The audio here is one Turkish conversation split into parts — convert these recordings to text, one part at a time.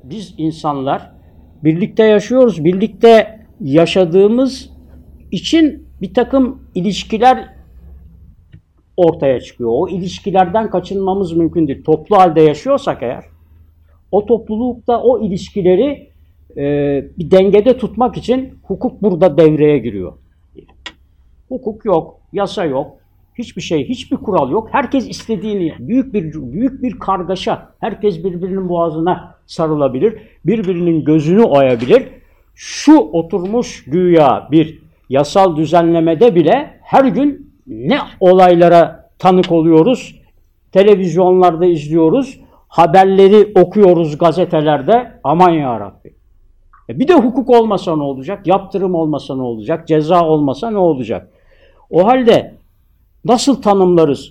biz insanlar birlikte yaşıyoruz. Birlikte yaşadığımız için bir takım ilişkiler ortaya çıkıyor. O ilişkilerden kaçınmamız mümkün değil. Toplu halde yaşıyorsak eğer, o toplulukta o ilişkileri bir dengede tutmak için hukuk burada devreye giriyor. Hukuk yok, yasa yok, hiçbir şey, hiçbir kural yok. Herkes istediğini, büyük bir kargaşa. Herkes birbirinin boğazına sarılabilir, birbirinin gözünü oyabilir. Şu oturmuş güya bir yasal düzenlemede bile her gün ne olaylara tanık oluyoruz, televizyonlarda izliyoruz, haberleri okuyoruz gazetelerde. Aman yarabbi. Bir de hukuk olmasa ne olacak? Yaptırım olmasa ne olacak? Ceza olmasa ne olacak? O halde nasıl tanımlarız?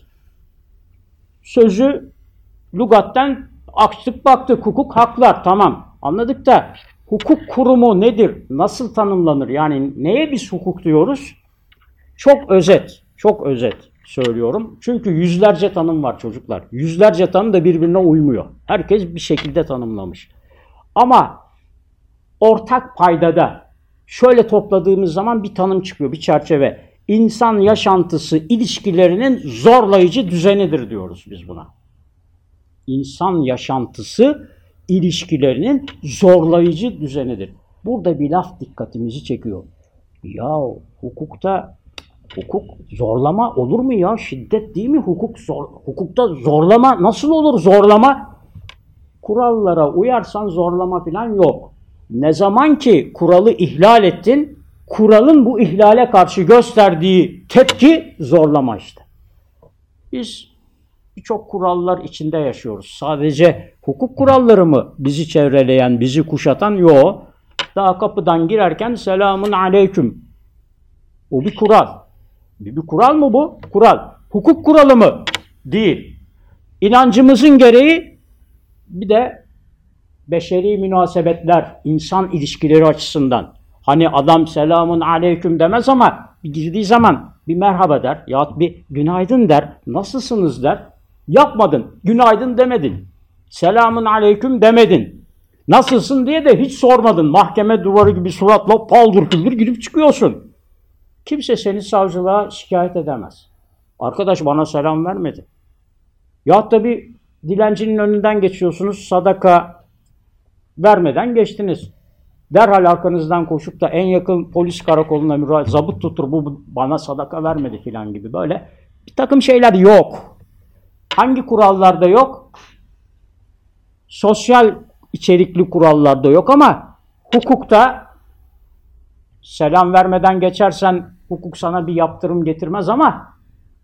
Sözü lügatten açtık baktık. Hukuk haklar, tamam, anladık da hukuk kurumu nedir? Nasıl tanımlanır? Yani neye biz hukuk diyoruz? Çok özet söylüyorum. Çünkü yüzlerce tanım var çocuklar. Yüzlerce tanım da birbirine uymuyor. Herkes bir şekilde tanımlamış. Ama ortak paydada şöyle topladığımız zaman bir tanım çıkıyor, bir çerçeve. İnsan yaşantısı ilişkilerinin zorlayıcı düzenidir diyoruz biz buna. İnsan yaşantısı ilişkilerinin zorlayıcı düzenidir. Burada bir laf dikkatimizi çekiyor. Ya hukuk zorlama olur mu ya? Şiddet değil mi? Hukukta zorlama nasıl olur zorlama? Kurallara uyarsan zorlama falan yok. Ne zaman ki kuralı ihlal ettin, kuralın bu ihlale karşı gösterdiği tepki zorlama işte. Biz birçok kurallar içinde yaşıyoruz. Sadece hukuk kuralları mı bizi çevreleyen, bizi kuşatan? Yok. Daha kapıdan girerken selamun aleyküm. O bir kural. Bir kural mı bu? Kural. Hukuk kuralı mı? Değil. İnancımızın gereği bir de beşeri münasebetler, insan ilişkileri açısından. Hani adam selamun aleyküm demez ama bir girdiği zaman bir merhaba der yahut bir günaydın der, nasılsınız der. Yapmadın, günaydın demedin, selamun aleyküm demedin. Nasılsın diye de hiç sormadın. Mahkeme duvarı gibi suratla paldır küldür girip çıkıyorsun. Kimse seni savcılığa şikayet edemez. Arkadaş bana selam vermedi. Yahut da bir dilencinin önünden geçiyorsunuz, sadaka vermeden geçtiniz. Derhal arkanızdan koşup da en yakın polis karakoluna müracaat, zabıt tutur bu bana sadaka vermedi filan gibi böyle bir takım şeyler yok. Hangi kurallarda yok? Sosyal içerikli kurallarda yok ama hukukta selam vermeden geçersen hukuk sana bir yaptırım getirmez ama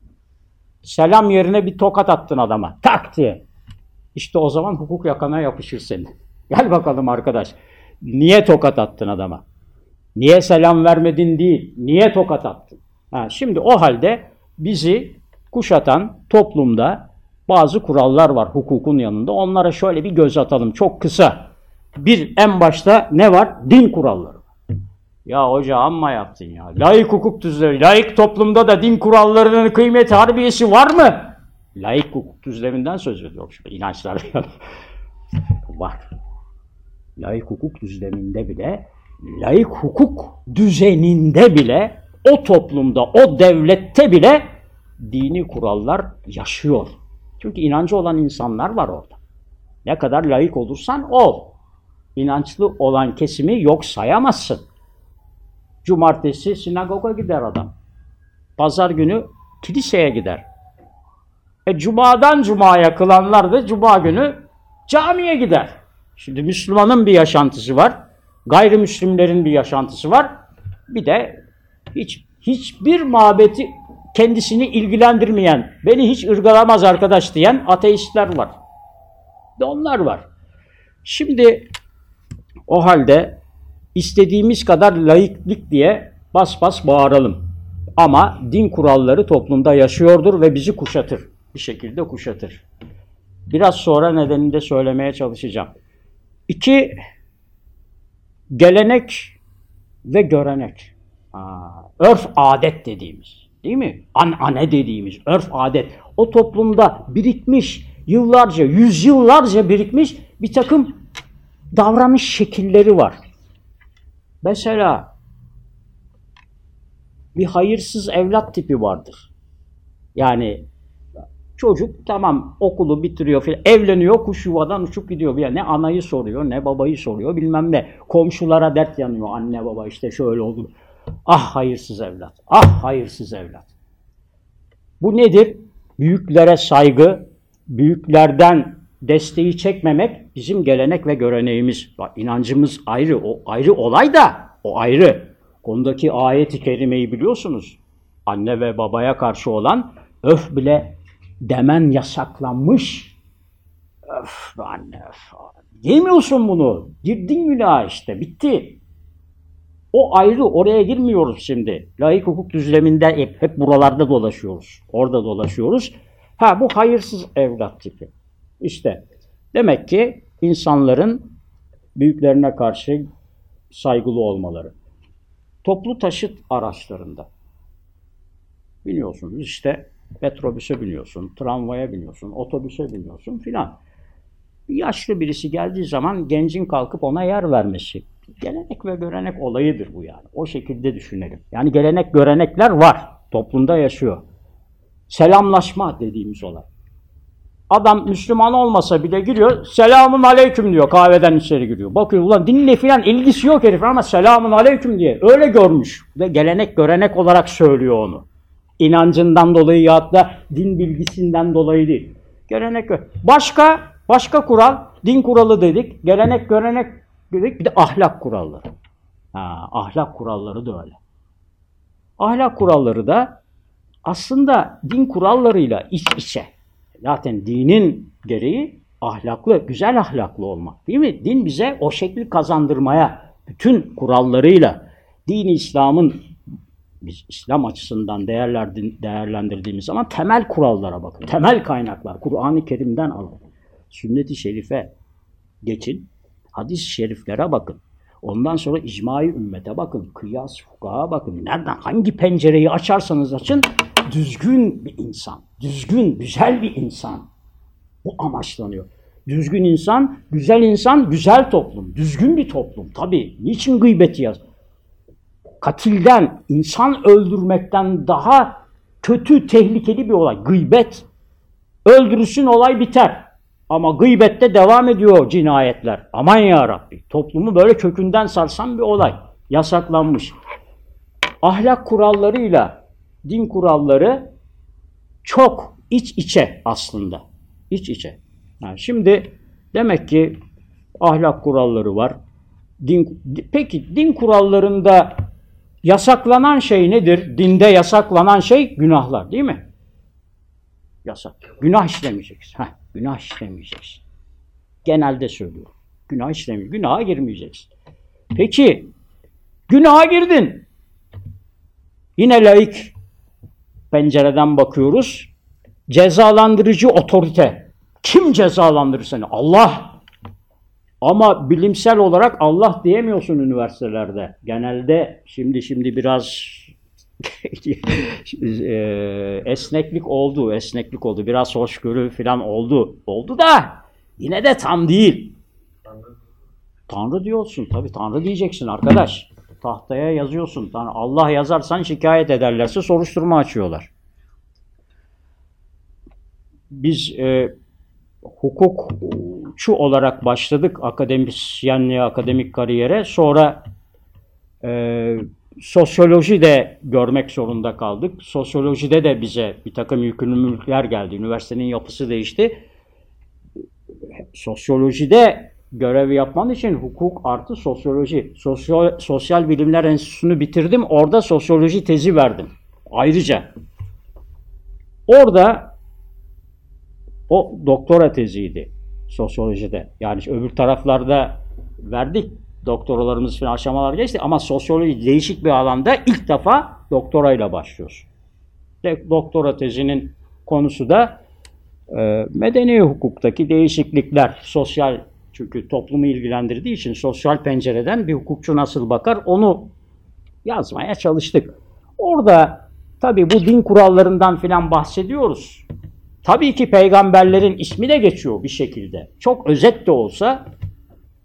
selam yerine bir tokat attın adama. Tak diye. İşte o zaman hukuk yakana yapışır senin. Gel bakalım arkadaş. Niye tokat attın adama? Niye selam vermedin değil. Niye tokat attın? Şimdi o halde bizi kuşatan toplumda bazı kurallar var hukukun yanında. Onlara şöyle bir göz atalım çok kısa. En başta ne var? Din kuralları. Ya hoca amma yaptın ya. Laik hukuk düzlemi. Laik toplumda da din kurallarının kıymeti harbiyesi var mı? Laik hukuk düzleminden söz ediyor. Şöyle inançlar var. Laik hukuk düzleminde bile, laik hukuk düzeninde bile, o toplumda, o devlette bile dini kurallar yaşıyor. Çünkü inancı olan insanlar var orada. Ne kadar laik olursan ol. İnançlı olan kesimi yok sayamazsın. Cumartesi sinagoga gider adam. Pazar günü kiliseye gider. Cuma'dan Cuma'ya kılanlar da Cuma günü camiye gider. Şimdi Müslümanın bir yaşantısı var. Gayrimüslimlerin bir yaşantısı var. Bir de hiçbir mabeti kendisini ilgilendirmeyen, beni hiç ırgalamaz arkadaş diyen ateistler var. De onlar var. Şimdi o halde istediğimiz kadar laiklik diye bas bas bağıralım. Ama din kuralları toplumda yaşıyordur ve bizi kuşatır. Bir şekilde kuşatır. Biraz sonra nedenini de söylemeye çalışacağım. 2. Gelenek ve görenek. Örf adet dediğimiz, değil mi? Anane dediğimiz örf adet. O toplumda birikmiş, yıllarca, yüzyıllarca birikmiş bir takım davranış şekilleri var. Mesela bir hayırsız evlat tipi vardır. Yani çocuk tamam okulu bitiriyor falan, evleniyor, kuş yuvadan uçup gidiyor. Yani ne anayı soruyor, ne babayı soruyor, bilmem ne. Komşulara dert yanıyor, anne baba işte şöyle oldu. Ah hayırsız evlat, ah hayırsız evlat. Bu nedir? Büyüklere saygı, büyüklerden desteği çekmemek bizim gelenek ve göreneğimiz. Bak, inancımız ayrı, o ayrı olay da o ayrı. Konudaki ayet-i kerimeyi biliyorsunuz. Anne ve babaya karşı olan öf bile demen yasaklanmış. Öf anne öf. Yemiyorsun bunu. Girdin günaha işte. Bitti. O ayrı. Oraya girmiyoruz şimdi. Laik hukuk düzleminde hep buralarda dolaşıyoruz. Orada dolaşıyoruz. Bu hayırsız evlat tipi. İşte demek ki insanların büyüklerine karşı saygılı olmaları. Toplu taşıt araçlarında biniyorsunuz işte metrobüse biniyorsun, tramvaya biniyorsun, otobüse biniyorsun filan. Yaşlı birisi geldiği zaman gencin kalkıp ona yer vermesi. Gelenek ve görenek olayıdır bu yani. O şekilde düşünelim. Yani gelenek görenekler var. Toplumda yaşıyor. Selamlaşma dediğimiz olay. Adam Müslüman olmasa bile giriyor, selamun aleyküm diyor, kahveden içeri giriyor. Bakıyor ulan dinle filan ilgisi yok herif ama selamun aleyküm diye öyle görmüş. Ve gelenek görenek olarak söylüyor onu. İnancından dolayı ya da din bilgisinden dolayı değil. Gelenek başka kural, din kuralı dedik, gelenek görenek dedik, bir de ahlak kuralları. Ahlak kuralları da öyle. Ahlak kuralları da aslında din kurallarıyla iç içe. Zaten dinin gereği ahlaklı, güzel ahlaklı olmak değil mi? Din bize o şekli kazandırmaya, bütün kurallarıyla, din-i İslam'ın biz İslam açısından değerlendirdiğimiz zaman temel kurallara bakın. Temel kaynaklar, Kur'an-ı Kerim'den alın. Sünnet-i Şerife geçin, hadis-i şeriflere bakın. Ondan sonra icma-i ümmete bakın, kıyas, fukaha bakın. Nereden, hangi pencereyi açarsanız açın, düzgün bir insan, düzgün, güzel bir insan. Bu amaçlanıyor. Düzgün insan, güzel toplum, düzgün bir toplum. Tabii, niçin gıybeti yaz? Katilden, insan öldürmekten daha kötü, tehlikeli bir olay. Gıybet. Öldürürsün, olay biter. Ama gıybette devam ediyor cinayetler. Aman ya Rabbi. Toplumu böyle kökünden sarsan bir olay. Yasaklanmış. Ahlak kurallarıyla din kuralları çok iç içe aslında. İç içe. Şimdi demek ki ahlak kuralları var. Peki din kurallarında yasaklanan şey nedir? Dinde yasaklanan şey günahlar değil mi? Yasak. Günah işlemeyeceksin. Günah işlemeyeceksin. Genelde söylüyorum. Günah işlemeyeceksin. Günaha girmeyeceksin. Peki günaha girdin. Yine laik pencereden bakıyoruz. Cezalandırıcı otorite. Kim cezalandırır seni? Allah. Ama bilimsel olarak Allah diyemiyorsun üniversitelerde. Genelde şimdi biraz esneklik oldu. Biraz hoşgörü falan oldu. Oldu da yine de tam değil. Tanrı diyorsun. Tabii Tanrı diyeceksin arkadaş. Tahtaya yazıyorsun. Allah yazarsan şikayet ederlerse soruşturma açıyorlar. Biz hukukçu olarak başladık akademisyenliğe, akademik kariyere. Sonra sosyoloji de görmek zorunda kaldık. Sosyolojide de bize bir takım yükümlülükler geldi. Üniversitenin yapısı değişti. Sosyolojide görev yapman için hukuk artı sosyoloji. Sosyal Bilimler Enstitüsü'nü bitirdim. Orada sosyoloji tezi verdim. Ayrıca. Orada o doktora teziydi sosyolojide. Yani öbür taraflarda verdik. Doktoralarımız falan aşamalar geçti ama sosyoloji değişik bir alanda ilk defa doktorayla başlıyoruz. Doktora tezinin konusu da medeni hukuktaki değişiklikler, sosyal, çünkü toplumu ilgilendirdiği için sosyal pencereden bir hukukçu nasıl bakar onu yazmaya çalıştık. Orada tabii bu din kurallarından falan bahsediyoruz. Tabii ki peygamberlerin ismi de geçiyor bir şekilde. Çok özet de olsa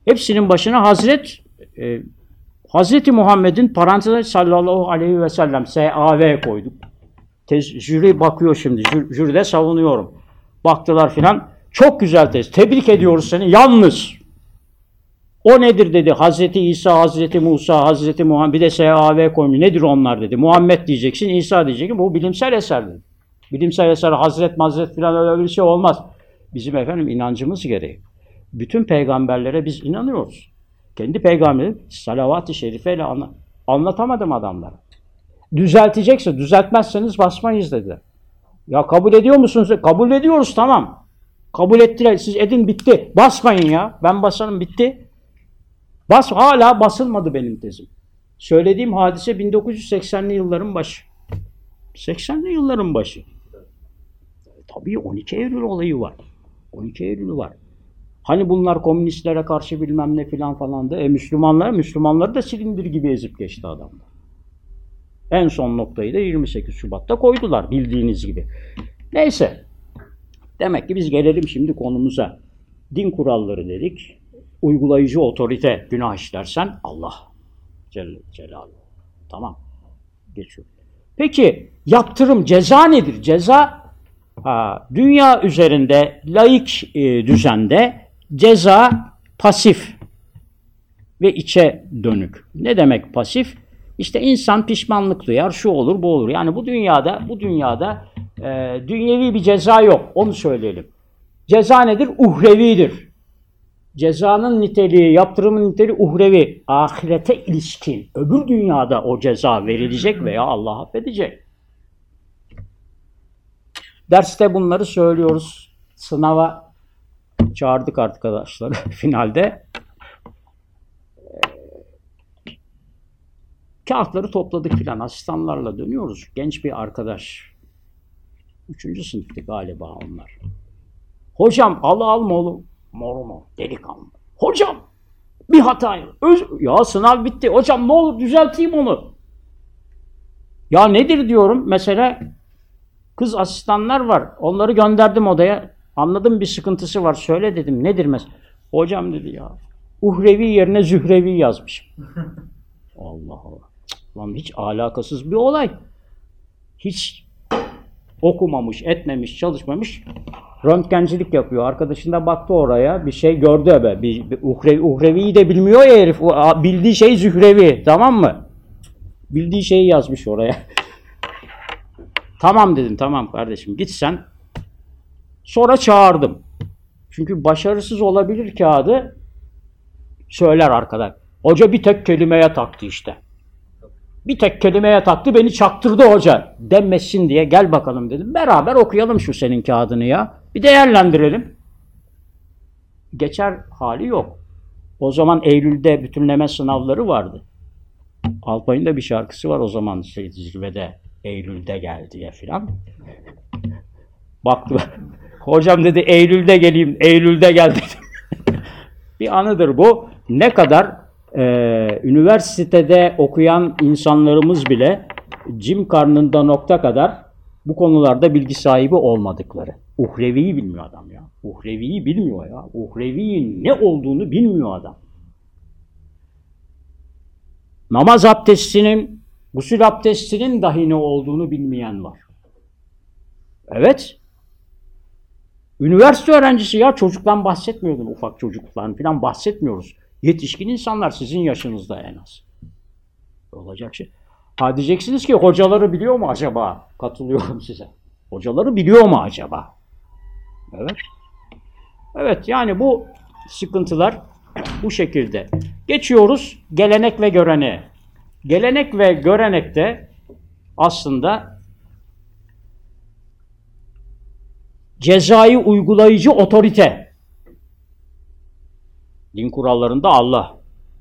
Hepsinin başına Hazreti Muhammed'in parantez sallallahu aleyhi ve sellem S.A.V. koyduk. Jüri bakıyor şimdi. Jüride savunuyorum. Baktılar filan. Çok güzel tez. Tebrik ediyoruz seni. Yalnız o nedir dedi. Hazreti İsa, Hazreti Musa, Hazreti Muhammed, bir de S.A.V. koymuş. Nedir onlar dedi. Muhammed diyeceksin, İsa diyeceksin. Bu bilimsel eser dedi. Bilimsel eser, Hazret filan öyle bir şey olmaz. Bizim efendim inancımız gereği. Bütün peygamberlere biz inanıyoruz. Kendi peygamberi salavat-ı şerifeyle anlatamadım adamlara. Düzeltecekse, düzeltmezseniz basmayız dedi. Ya kabul ediyor musunuz? Kabul ediyoruz, tamam. Kabul ettiler, siz edin, bitti. Basmayın ya, ben basarım, bitti. Hala basılmadı benim tezim. Söylediğim hadise 1980'li yılların başı. 80'li yılların başı. Tabii 12 Eylül olayı var. 12 Eylül var. Hani bunlar komünistlere karşı bilmem ne filan falandı. Müslümanları da silindir gibi ezip geçti adamlar. En son noktayı da 28 Şubat'ta koydular bildiğiniz gibi. Neyse. Demek ki biz gelelim şimdi konumuza. Din kuralları dedik. Uygulayıcı otorite günah işlersen Allah Celle Celaluhu. Tamam. Geçiyor. Peki yaptırım, ceza nedir? Ceza dünya üzerinde laik düzende ceza pasif ve içe dönük. Ne demek pasif? İşte insan pişmanlık duyar, şu olur, bu olur. Yani bu dünyada dünyevi bir ceza yok. Onu söyleyelim. Ceza nedir? Uhrevidir. Cezanın niteliği, yaptırımın niteliği uhrevi. Ahirete ilişkin. Öbür dünyada o ceza verilecek veya Allah affedecek. Derste bunları söylüyoruz. Sınava çağırdık arkadaşları finalde. Kağıtları topladık filan. Asistanlarla dönüyoruz. Genç bir arkadaş. 3. sınıftı galiba onlar. Hocam al mı oğlum? Mor mu? Delikanlı. Hocam bir hata. Ya sınav bitti. Hocam ne olur düzelteyim onu. Ya nedir diyorum. Mesela kız asistanlar var. Onları gönderdim odaya. Anladım bir sıkıntısı var. Söyle dedim. Nedir mesela? Hocam dedi ya. Uhrevi yerine zührevi yazmışım. Allah Allah. Lan hiç alakasız bir olay. Hiç okumamış, etmemiş, çalışmamış. Röntgencilik yapıyor. Arkadaşın da baktı oraya. Bir şey gördü be. Bir uhreviyi de bilmiyor ya herif. Bildiği şey zührevi. Tamam mı? Bildiği şeyi yazmış oraya. Tamam dedim. Tamam kardeşim git sen. Sonra çağırdım. Çünkü başarısız olabilir kağıdı. Söyler arkadaş. Hoca bir tek kelimeye taktı işte. Bir tek kelimeye taktı, beni çaktırdı hoca. Denmesin diye gel bakalım dedim. Beraber okuyalım şu senin kağıdını ya. Bir değerlendirelim. Geçer hali yok. O zaman Eylül'de bütünleme sınavları vardı. Alpay'ın da bir şarkısı var o zaman zirvede. Eylül'de gel diye filan. Baktı. Hocam dedi Eylül'de geleyim. Eylül'de gel dedim. Bir anıdır bu. Ne kadar üniversitede okuyan insanlarımız bile cim karnında nokta kadar bu konularda bilgi sahibi olmadıkları. Uhreviyi bilmiyor adam ya. Uhreviyi bilmiyor ya. Uhreviyin ne olduğunu bilmiyor adam. Namaz abdestinin, gusül abdestinin dahi ne olduğunu bilmeyen var. Evet. Üniversite öğrencisi ya, çocuktan bahsetmiyordum, ufak çocuklardan falan bahsetmiyoruz. Yetişkin insanlar sizin yaşınızda en az. Olacak şey. Ha diyeceksiniz ki hocaları biliyor mu acaba? Katılıyorum size. Hocaları biliyor mu acaba? Evet. Evet yani bu sıkıntılar bu şekilde. Geçiyoruz gelenek ve göreneğe. Gelenek ve görenekte aslında cezayı uygulayıcı otorite. Din kurallarında Allah.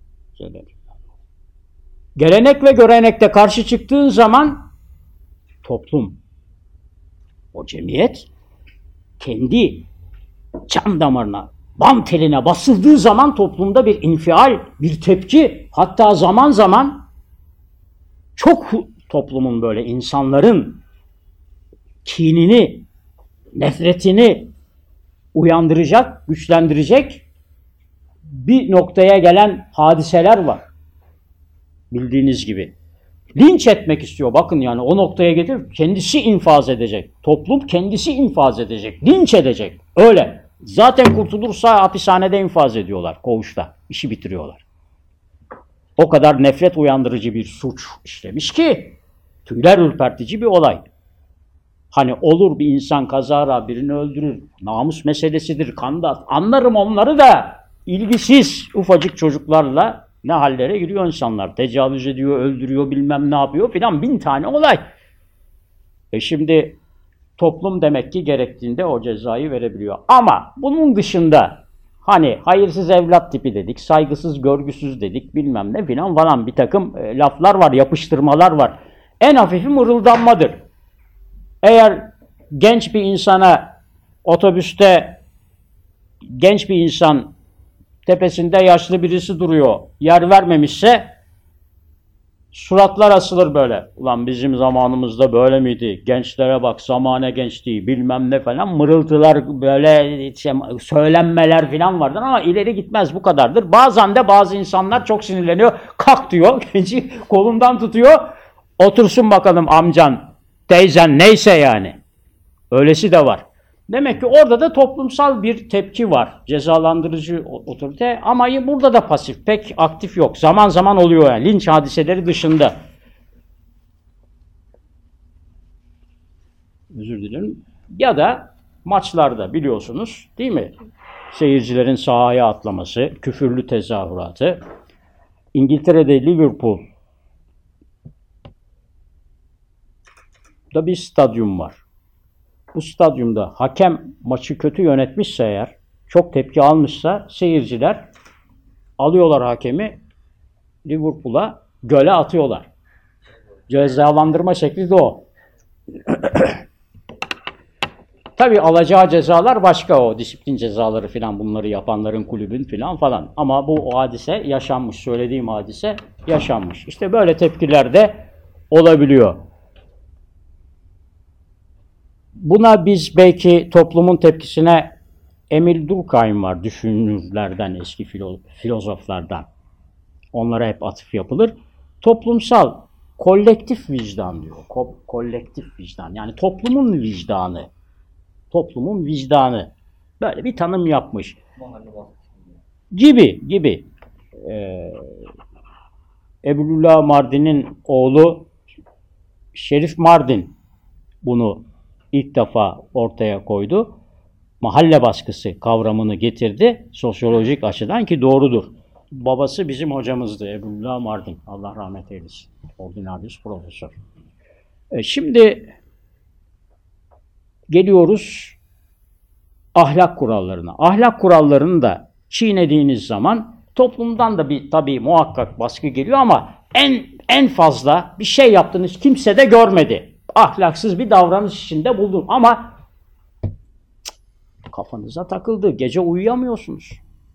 Gelenek ve görenekte karşı çıktığın zaman toplum, o cemiyet kendi can damarına, bam teline basıldığı zaman toplumda bir infial, bir tepki, hatta zaman zaman çok toplumun böyle insanların kinini, nefretini uyandıracak, güçlendirecek bir noktaya gelen hadiseler var. Bildiğiniz gibi. Linç etmek istiyor. Bakın yani o noktaya getirip kendisi infaz edecek. Toplum kendisi infaz edecek. Linç edecek. Öyle. Zaten kurtulursa hapishanede infaz ediyorlar. Koğuşta. İşi bitiriyorlar. O kadar nefret uyandırıcı bir suç işlemiş ki tüyler ürpertici bir olay. Hani olur bir insan kazara birini öldürür. Namus meselesidir. Kanda anlarım onları da ilgisiz ufacık çocuklarla ne hallere giriyor insanlar. Tecavüz ediyor, öldürüyor, bilmem ne yapıyor filan 1000 tane olay. Şimdi toplum demek ki gerektiğinde o cezayı verebiliyor. Ama bunun dışında hani hayırsız evlat tipi dedik, saygısız, görgüsüz dedik, bilmem ne filan falan bir takım laflar var, yapıştırmalar var. En hafifi mırıldanmadır. Eğer genç bir insana otobüste genç bir insan tepesinde yaşlı birisi duruyor, yer vermemişse suratlar asılır böyle. Ulan bizim zamanımızda böyle miydi? Gençlere bak, zamane gençliği bilmem ne falan mırıltılar böyle söylenmeler falan vardır ama ileri gitmez bu kadardır. Bazen de bazı insanlar çok sinirleniyor. Kalk diyor. Genci kolundan tutuyor. Otursun bakalım amcan, teyzen neyse yani. Öylesi de var. Demek ki orada da toplumsal bir tepki var. Cezalandırıcı otorite ama burada da pasif, pek aktif yok. Zaman zaman oluyor yani linç hadiseleri dışında. Özür dilerim. Ya da maçlarda biliyorsunuz değil mi? Seyircilerin sahaya atlaması, küfürlü tezahüratı. İngiltere'de Liverpool'da bir stadyum var. Bu stadyumda hakem maçı kötü yönetmişse eğer, çok tepki almışsa seyirciler alıyorlar hakemi Liverpool'a göle atıyorlar. Cezalandırma şekli de o. Tabii alacağı cezalar başka o. Disiplin cezaları filan bunları yapanların kulübün filan falan. Ama bu o hadise yaşanmış. Söylediğim hadise yaşanmış. İşte böyle tepkiler de olabiliyor. Buna biz belki toplumun tepkisine Emil Durkheim var, düşünürlerden, eski filozoflardan. Onlara hep atıf yapılır. Toplumsal, kolektif vicdan diyor. Kolektif vicdan. Yani toplumun vicdanı. Toplumun vicdanı. Böyle bir tanım yapmış. Gibi. Ebu'llah Mardin'in oğlu Şerif Mardin bunu ilk defa ortaya koydu. Mahalle baskısı kavramını getirdi sosyolojik açıdan ki doğrudur. Babası bizim hocamızdı Ebu'llah Mardin. Allah rahmet eylesin. Ordinarius profesör. Şimdi geliyoruz ahlak kurallarına. Ahlak kurallarını da çiğnediğiniz zaman toplumdan da bir tabii muhakkak baskı geliyor ama en fazla bir şey yaptığınız kimse de görmedi. Ahlaksız bir davranış içinde buldum ama kafanıza takıldı. Gece uyuyamıyorsunuz.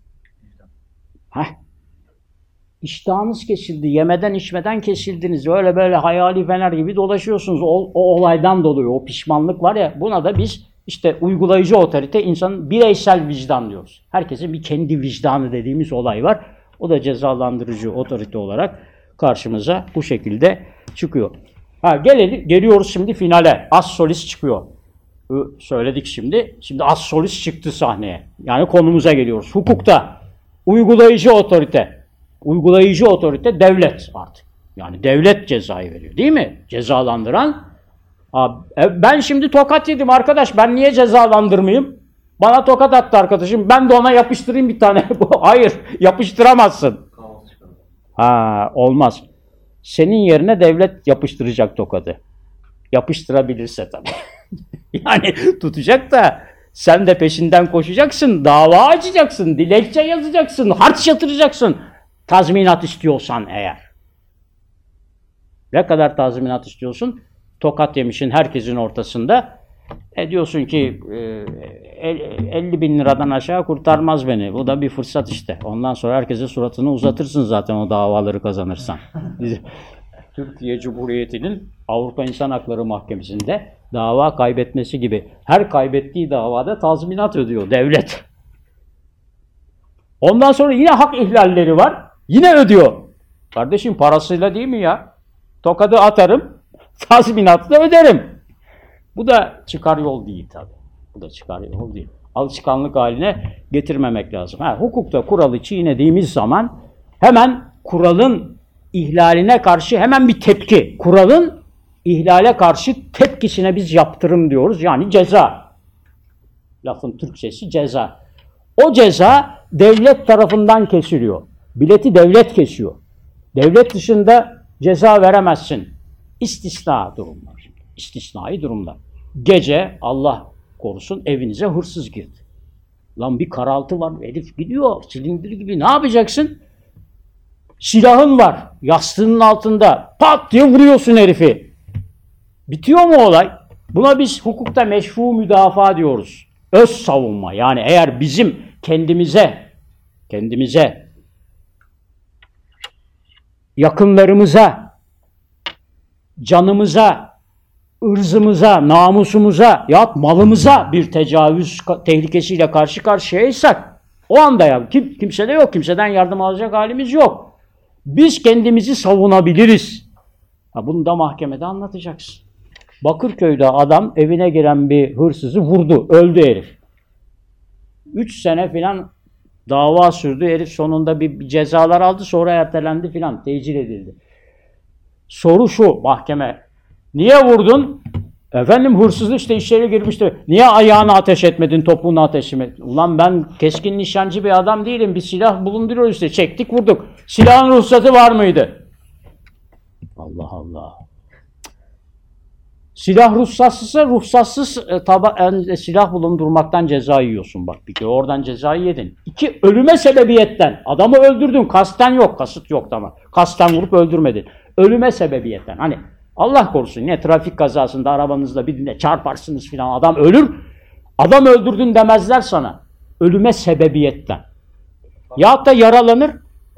İştahınız kesildi. Yemeden içmeden kesildiniz. Öyle böyle hayali fener gibi dolaşıyorsunuz. O olaydan dolayı o pişmanlık var ya, buna da biz işte uygulayıcı otorite, insanın bireysel vicdan diyoruz. Herkesin bir kendi vicdanı dediğimiz olay var. O da cezalandırıcı otorite olarak karşımıza bu şekilde çıkıyor. Geliyoruz şimdi finale. As solist çıkıyor. Söyledik şimdi. Şimdi as solist çıktı sahneye. Yani konumuza geliyoruz. Hukukta uygulayıcı otorite. Uygulayıcı otorite devlet artık. Yani devlet cezayı veriyor değil mi? Cezalandıran. Ben şimdi tokat yedim arkadaş. Ben niye cezalandırmayayım? Bana tokat attı arkadaşım. Ben de ona yapıştırayım bir tane. Hayır. Yapıştıramazsın. Olmaz. Senin yerine devlet yapıştıracak tokadı. Yapıştırabilirse tabii. Yani tutacak da sen de peşinden koşacaksın, dava açacaksın, dilekçe yazacaksın, harç yatıracaksın. Tazminat istiyorsan eğer. Ne kadar tazminat istiyorsun? Tokat yemişin herkesin ortasında. Diyorsun ki 50 bin liradan aşağı kurtarmaz beni. Bu da bir fırsat işte. Ondan sonra herkese suratını uzatırsın zaten o davaları kazanırsan. Türkiye Cumhuriyeti'nin Avrupa İnsan Hakları Mahkemesi'nde dava kaybetmesi gibi her kaybettiği davada tazminat ödüyor devlet. Ondan sonra yine hak ihlalleri var. Yine ödüyor. Kardeşim parasıyla değil mi ya? Tokadı atarım, tazminatı da öderim. Bu da çıkar yol değil tabii. Bu da çıkar yol değil. Alışkanlık haline getirmemek lazım. Hukukta kuralı çiğnediğimiz zaman hemen kuralın ihlaline karşı hemen bir tepki. Kuralın ihlale karşı tepkisine biz yaptırım diyoruz. Yani ceza. Lafın Türkçesi ceza. O ceza devlet tarafından kesiliyor. Bileti devlet kesiyor. Devlet dışında ceza veremezsin. İstisna durumlar. İstisnai durumlar. Gece Allah korusun evinize hırsız girdi. Lan bir karaltı var. Herif gidiyor silindir gibi. Ne yapacaksın? Silahın var. Yastığının altında. Pat diye vuruyorsun herifi. Bitiyor mu olay? Buna biz hukukta meşru müdafaa diyoruz. Öz savunma. Yani eğer bizim kendimize yakınlarımıza, canımıza, ırzımıza, namusumuza ya malımıza bir tecavüz tehlikesiyle karşı karşıyaysak o anda ya kimse de yok. Kimseden yardım alacak halimiz yok. Biz kendimizi savunabiliriz. Bunu da mahkemede anlatacaksın. Bakırköy'de adam evine giren bir hırsızı vurdu. Öldü herif. 3 sene filan dava sürdü. Herif sonunda bir cezalar aldı. Sonra ertelendi filan. Tecil edildi. Soru şu mahkeme. Niye vurdun? Efendim hırsız işte içeri girmişti. Niye ayağını ateş etmedin, topuğunu ateş etmedin? Ulan ben keskin nişancı bir adam değilim. Bir silah bulunduruyoruz işte. Çektik vurduk. Silahın ruhsatı var mıydı? Allah Allah. Silah ruhsatsızsa ruhsatsız silah bulundurmaktan ceza yiyorsun bak bir kere. Oradan cezayı yedin. 2 ölüme sebebiyetten. Adamı öldürdün. Kasten yok. Kasıt yok tamam. Kasten vurup öldürmedin. Ölüme sebebiyetten. Hani Allah korusun yine trafik kazasında arabanızla birine çarparsınız filan adam ölür. Adam öldürdün demezler sana. Ölüme sebebiyetten. Yahut da yaralanır.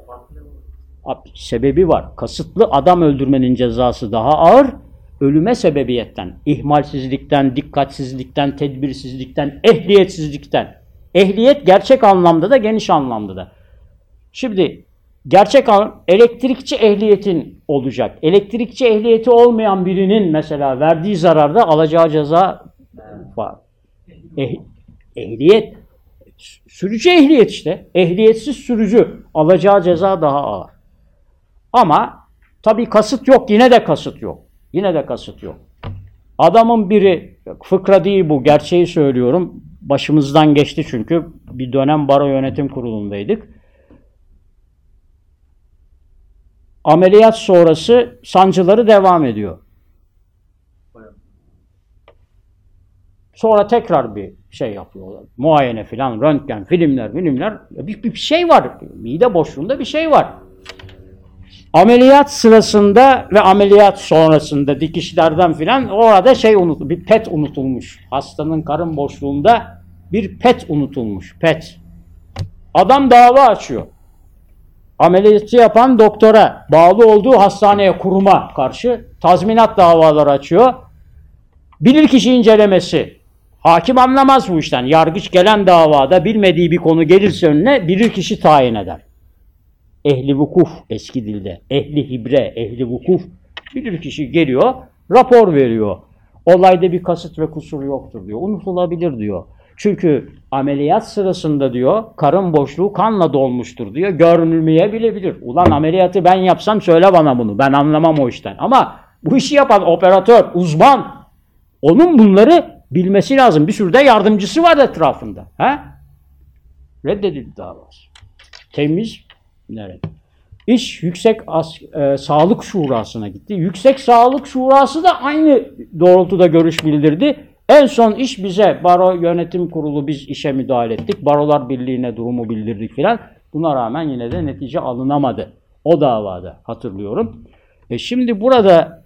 Sebebi var. Kasıtlı adam öldürmenin cezası daha ağır. Ölüme sebebiyetten, ihmalsizlikten, dikkatsizlikten, tedbirsizlikten, ehliyetsizlikten. Ehliyet gerçek anlamda da geniş anlamda da. Şimdi gerçek elektrikçi ehliyetin olacak. Elektrikçi ehliyeti olmayan birinin mesela verdiği zararda alacağı ceza var. Ehliyet, sürücü ehliyet işte. Ehliyetsiz sürücü alacağı ceza daha ağır. Ama tabii kasıt yok, yine de kasıt yok. Yine de kasıt yok. Adamın biri, fıkra değil bu, gerçeği söylüyorum. Başımızdan geçti çünkü. Bir dönem baro yönetim kurulundaydık. Ameliyat sonrası sancıları devam ediyor. Sonra tekrar bir şey yapıyorlar. Muayene filan, röntgen, filmler. Bir şey var. Mide boşluğunda bir şey var. Ameliyat sırasında ve ameliyat sonrasında dikişlerden filan orada bir pet unutulmuş. Hastanın karın boşluğunda bir pet unutulmuş. Pet. Adam dava açıyor. Ameliyatı yapan doktora, bağlı olduğu hastaneye, kuruma karşı tazminat davaları açıyor. Bilirkişi incelemesi. Hakim anlamaz bu işten. Yargıç gelen davada bilmediği bir konu gelirse önüne bilirkişi tayin eder. Ehli vukuf eski dilde. Ehli hibre, ehli vukuf. Bilirkişi geliyor, rapor veriyor. Olayda bir kasıt ve kusur yoktur diyor. Unutulabilir diyor. Çünkü ameliyat sırasında diyor, karın boşluğu kanla dolmuştur diyor. Görünmeyebilir. Ulan ameliyatı ben yapsam söyle bana bunu. Ben anlamam o işten. Ama bu işi yapan operatör, uzman, onun bunları bilmesi lazım. Bir sürü de yardımcısı var etrafında. He? Reddedildi davası. Temiz. Nerede? İş Yüksek Sağlık Şurası'na gitti. Yüksek Sağlık Şurası da aynı doğrultuda görüş bildirdi. En son iş bize, Baro Yönetim Kurulu biz işe müdahale ettik. Barolar Birliği'ne durumu bildirdik filan. Buna rağmen yine de netice alınamadı. O davada hatırlıyorum. Şimdi burada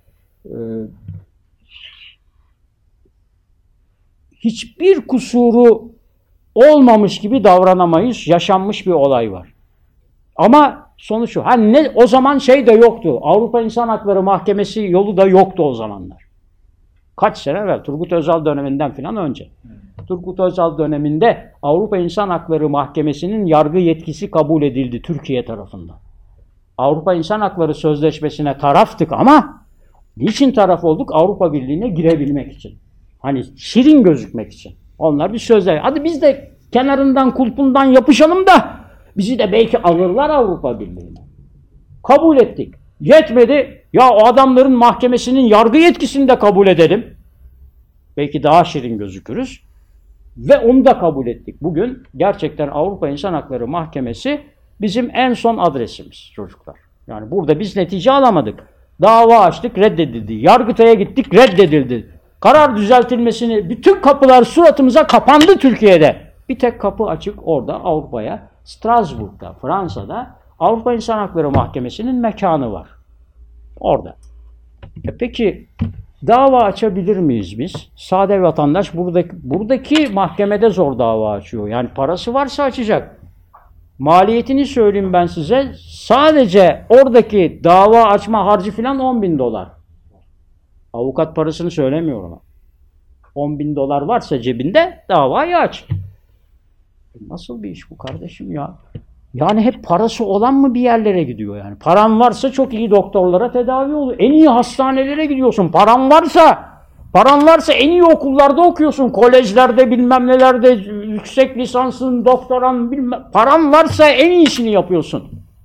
hiçbir kusuru olmamış gibi davranamayız. Yaşanmış bir olay var. Ama sonuç şu. O zaman şey de yoktu. Avrupa İnsan Hakları Mahkemesi yolu da yoktu o zamanlar. Kaç sene evvel? Turgut Özal döneminden filan önce. Turgut Özal döneminde Avrupa İnsan Hakları Mahkemesi'nin yargı yetkisi kabul edildi Türkiye tarafından. Avrupa İnsan Hakları Sözleşmesi'ne taraftık ama niçin taraf olduk? Avrupa Birliği'ne girebilmek için. Hani şirin gözükmek için. Onlar bir sözler. Hadi biz de kenarından kulpundan yapışalım da bizi de belki alırlar Avrupa Birliği'ne. Kabul ettik. Yetmedi. Ya o adamların mahkemesinin yargı yetkisini de kabul edelim. Belki daha şirin gözükürüz. Ve onu da kabul ettik. Bugün gerçekten Avrupa İnsan Hakları Mahkemesi bizim en son adresimiz çocuklar. Yani burada biz netice alamadık. Dava açtık, reddedildi. Yargıtay'a gittik, reddedildi. Karar düzeltilmesini, bütün kapılar suratımıza kapandı Türkiye'de. Bir tek kapı açık orada Avrupa'ya, Strasbourg'da, Fransa'da Avrupa İnsan Hakları Mahkemesi'nin mekanı var. Orada. Peki dava açabilir miyiz biz? Sade vatandaş buradaki mahkemede zor dava açıyor. Yani parası varsa açacak. Maliyetini söyleyeyim ben size. Sadece oradaki dava açma harcı falan $10.000. Avukat parasını söylemiyorum. $10.000 varsa cebinde davayı aç. Nasıl bir iş bu kardeşim ya? Yani hep parası olan mı bir yerlere gidiyor yani? Paran varsa çok iyi doktorlara tedavi oluyor. En iyi hastanelere gidiyorsun. Paran varsa en iyi okullarda okuyorsun. Kolejlerde bilmem nelerde yüksek lisansın, doktoran bilmem. Paran varsa en iyisini yapıyorsun.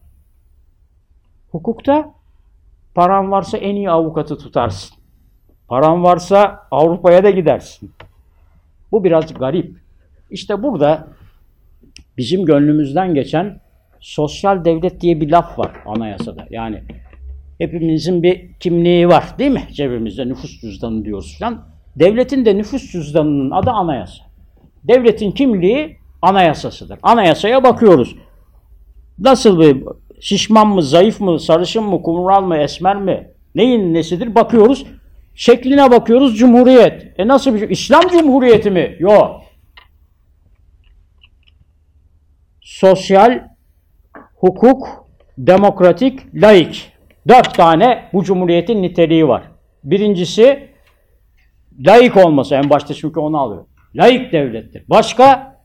Hukukta paran varsa en iyi avukatı tutarsın. Paran varsa Avrupa'ya da gidersin. Bu biraz garip. İşte burada bizim gönlümüzden geçen sosyal devlet diye bir laf var anayasada. Yani hepimizin bir kimliği var değil mi? Cebimizde nüfus cüzdanı diyoruz falan. Devletin de nüfus cüzdanının adı anayasa. Devletin kimliği anayasasıdır. Anayasaya bakıyoruz. Nasıl bir şişman mı, zayıf mı, sarışın mı, kumral mı, esmer mi? Neyin nesidir? Bakıyoruz. Şekline bakıyoruz. Cumhuriyet. Nasıl bir şey? İslam Cumhuriyeti mi? Yok. Sosyal, hukuk, demokratik, laik. 4 tane bu cumhuriyetin niteliği var. Birincisi laik olması. En başta çünkü onu alıyor. Laik devlettir. Başka?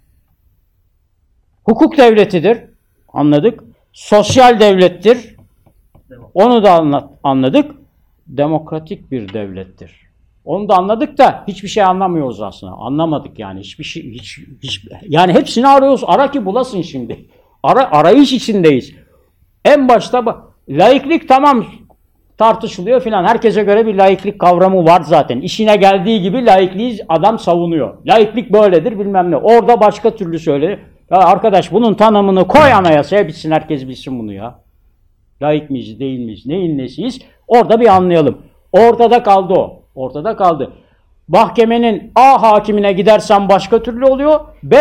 Hukuk devletidir. Anladık. Sosyal devlettir. Onu da anladık. Demokratik bir devlettir. Onu da anladık da hiçbir şey anlamıyoruz aslında. Anlamadık yani. Hiçbir şey yani hepsini arıyoruz. Ara ki bulasın şimdi. Arayış içindeyiz. En başta laiklik tamam tartışılıyor filan. Herkese göre bir laiklik kavramı var zaten. İşine geldiği gibi laikliği adam savunuyor. Laiklik böyledir bilmem ne. Orada başka türlü söylüyor. Ya arkadaş bunun tanımını koy anayasaya bitsin, herkes bilsin bunu ya. Laik miyiz değil miyiz neyin nesiyiz? Orada bir anlayalım. Ortada kaldı o. Ortada kaldı. Mahkemenin A hakimine gidersen başka türlü oluyor.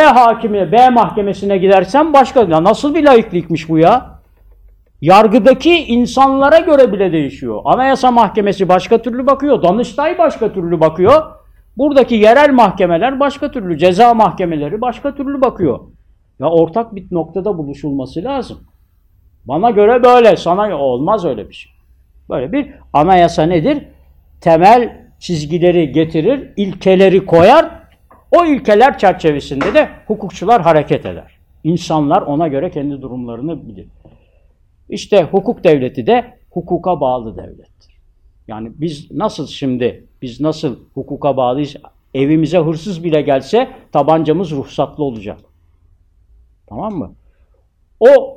B mahkemesine gidersen başka. Ya nasıl bir laiklikmiş bu ya? Yargıdaki insanlara göre bile değişiyor. Anayasa Mahkemesi başka türlü bakıyor. Danıştay başka türlü bakıyor. Buradaki yerel mahkemeler başka türlü. Ceza mahkemeleri başka türlü bakıyor. Ya ortak bir noktada buluşulması lazım. Bana göre böyle. Sana olmaz öyle bir şey. Böyle bir anayasa nedir? Temel çizgileri getirir, ilkeleri koyar. O ilkeler çerçevesinde de hukukçular hareket eder. İnsanlar ona göre kendi durumlarını bilir. İşte hukuk devleti de hukuka bağlı devlettir. Yani biz nasıl hukuka bağlıyız? Evimize hırsız bile gelse tabancamız ruhsatlı olacak. Tamam mı? O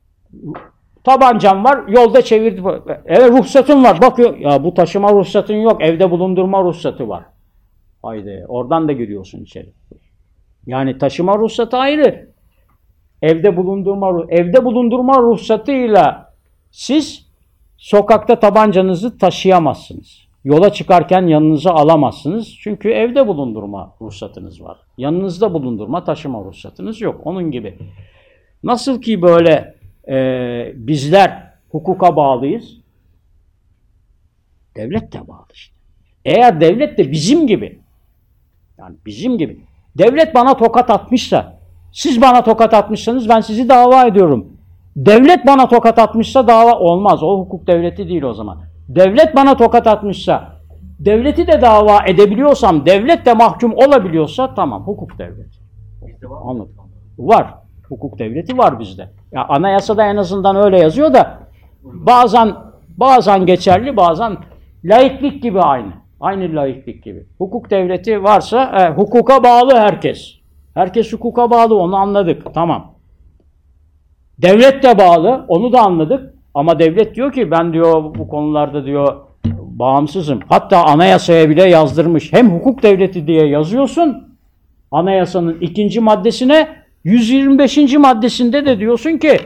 tabancam var, yolda çevirdi. Evet ruhsatın var. Bakıyor, ya bu taşıma ruhsatın yok, evde bulundurma ruhsatı var. Haydi, oradan da giriyorsun içeri. Yani taşıma ruhsatı ayrı. Evde bulundurma ruhsatıyla siz sokakta tabancanızı taşıyamazsınız. Yola çıkarken yanınıza alamazsınız. Çünkü evde bulundurma ruhsatınız var. Yanınızda bulundurma, taşıma ruhsatınız yok. Onun gibi. Nasıl ki böyle bizler hukuka bağlıyız, devlet de bağlı işte. Eğer devlet de bizim gibi, yani bizim gibi, devlet bana tokat atmışsa, siz bana tokat atmışsanız ben sizi dava ediyorum. Devlet bana tokat atmışsa dava olmaz. O hukuk devleti değil o zaman. Devlet bana tokat atmışsa, devleti de dava edebiliyorsam, devlet de mahkum olabiliyorsa tamam, hukuk devleti. Anladım. Var. Hukuk devleti var bizde. Ya anayasada en azından öyle yazıyor da bazen geçerli, bazen laiklik gibi aynı. Aynı laiklik gibi. Hukuk devleti varsa hukuka bağlı herkes. Herkes hukuka bağlı, onu anladık. Tamam. Devlet de bağlı, onu da anladık. Ama devlet diyor ki ben diyor bu konularda diyor bağımsızım. Hatta anayasaya bile yazdırmış. Hem hukuk devleti diye yazıyorsun. Anayasanın 2. maddesine 125. maddesinde de diyorsun ki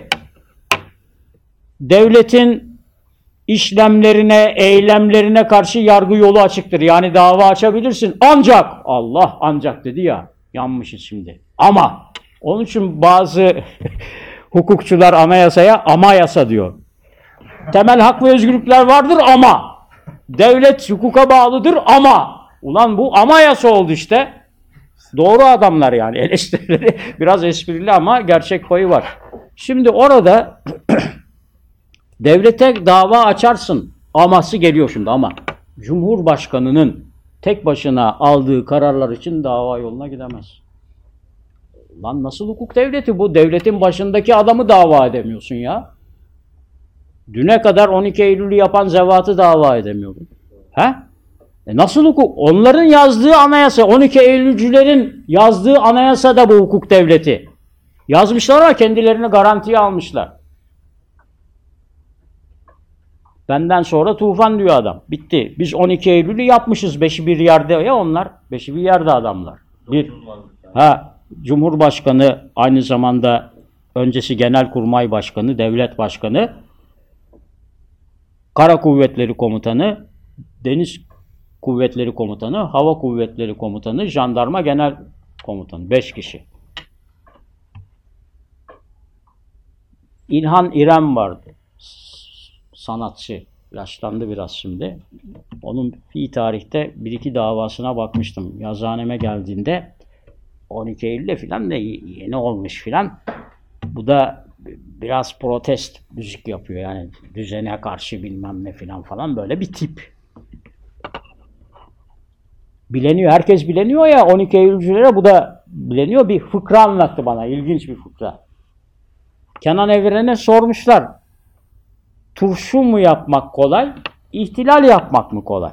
devletin işlemlerine, eylemlerine karşı yargı yolu açıktır. Yani dava açabilirsin. Ancak Allah ancak dedi ya, yanmışız şimdi. Ama onun için bazı hukukçular anayasaya ama yasa diyor. Temel hak ve özgürlükler vardır ama devlet hukuka bağlıdır ama ulan bu ama yasa oldu işte. Doğru adamlar yani. Eleştirileri biraz esprili ama gerçek payı var. Şimdi orada devlete dava açarsın. Aması geliyor şimdi ama Cumhurbaşkanının tek başına aldığı kararlar için dava yoluna gidemez. Lan nasıl hukuk devleti bu? Devletin başındaki adamı dava edemiyorsun ya. Düne kadar 12 Eylül'ü yapan zevatı dava edemiyordun. He? Nasıl hukuk? Onların yazdığı anayasa, 12 Eylülcülerin yazdığı anayasa da bu hukuk devleti. Yazmışlar ama kendilerini garantiye almışlar. Benden sonra tufan diyor adam. Bitti. Biz 12 Eylül'ü yapmışız. 5'i bir yerde ya onlar. 5'i bir yerde adamlar. Cumhurbaşkanı aynı zamanda öncesi Genelkurmay Başkanı, Devlet Başkanı, Kara Kuvvetleri Komutanı, Deniz Kuvvetleri Komutanı, Hava Kuvvetleri Komutanı, Jandarma Genel Komutanı. 5 kişi. İlhan İrem vardı. Sanatçı. Yaşlandı biraz şimdi. Onun fi tarihte 1-2 davasına bakmıştım. Yazıhaneme geldiğinde 12 Eylül'de filan da yeni olmuş filan. Bu da biraz protest müzik yapıyor. Yani düzene karşı bilmem ne filan falan, böyle bir tip. Bileniyor. Herkes bileniyor ya 12 Eylülcülere, bu da bileniyor. Bir fıkra anlattı bana. İlginç bir fıkra. Kenan Evren'e sormuşlar. Turşu mu yapmak kolay, ihtilal yapmak mı kolay?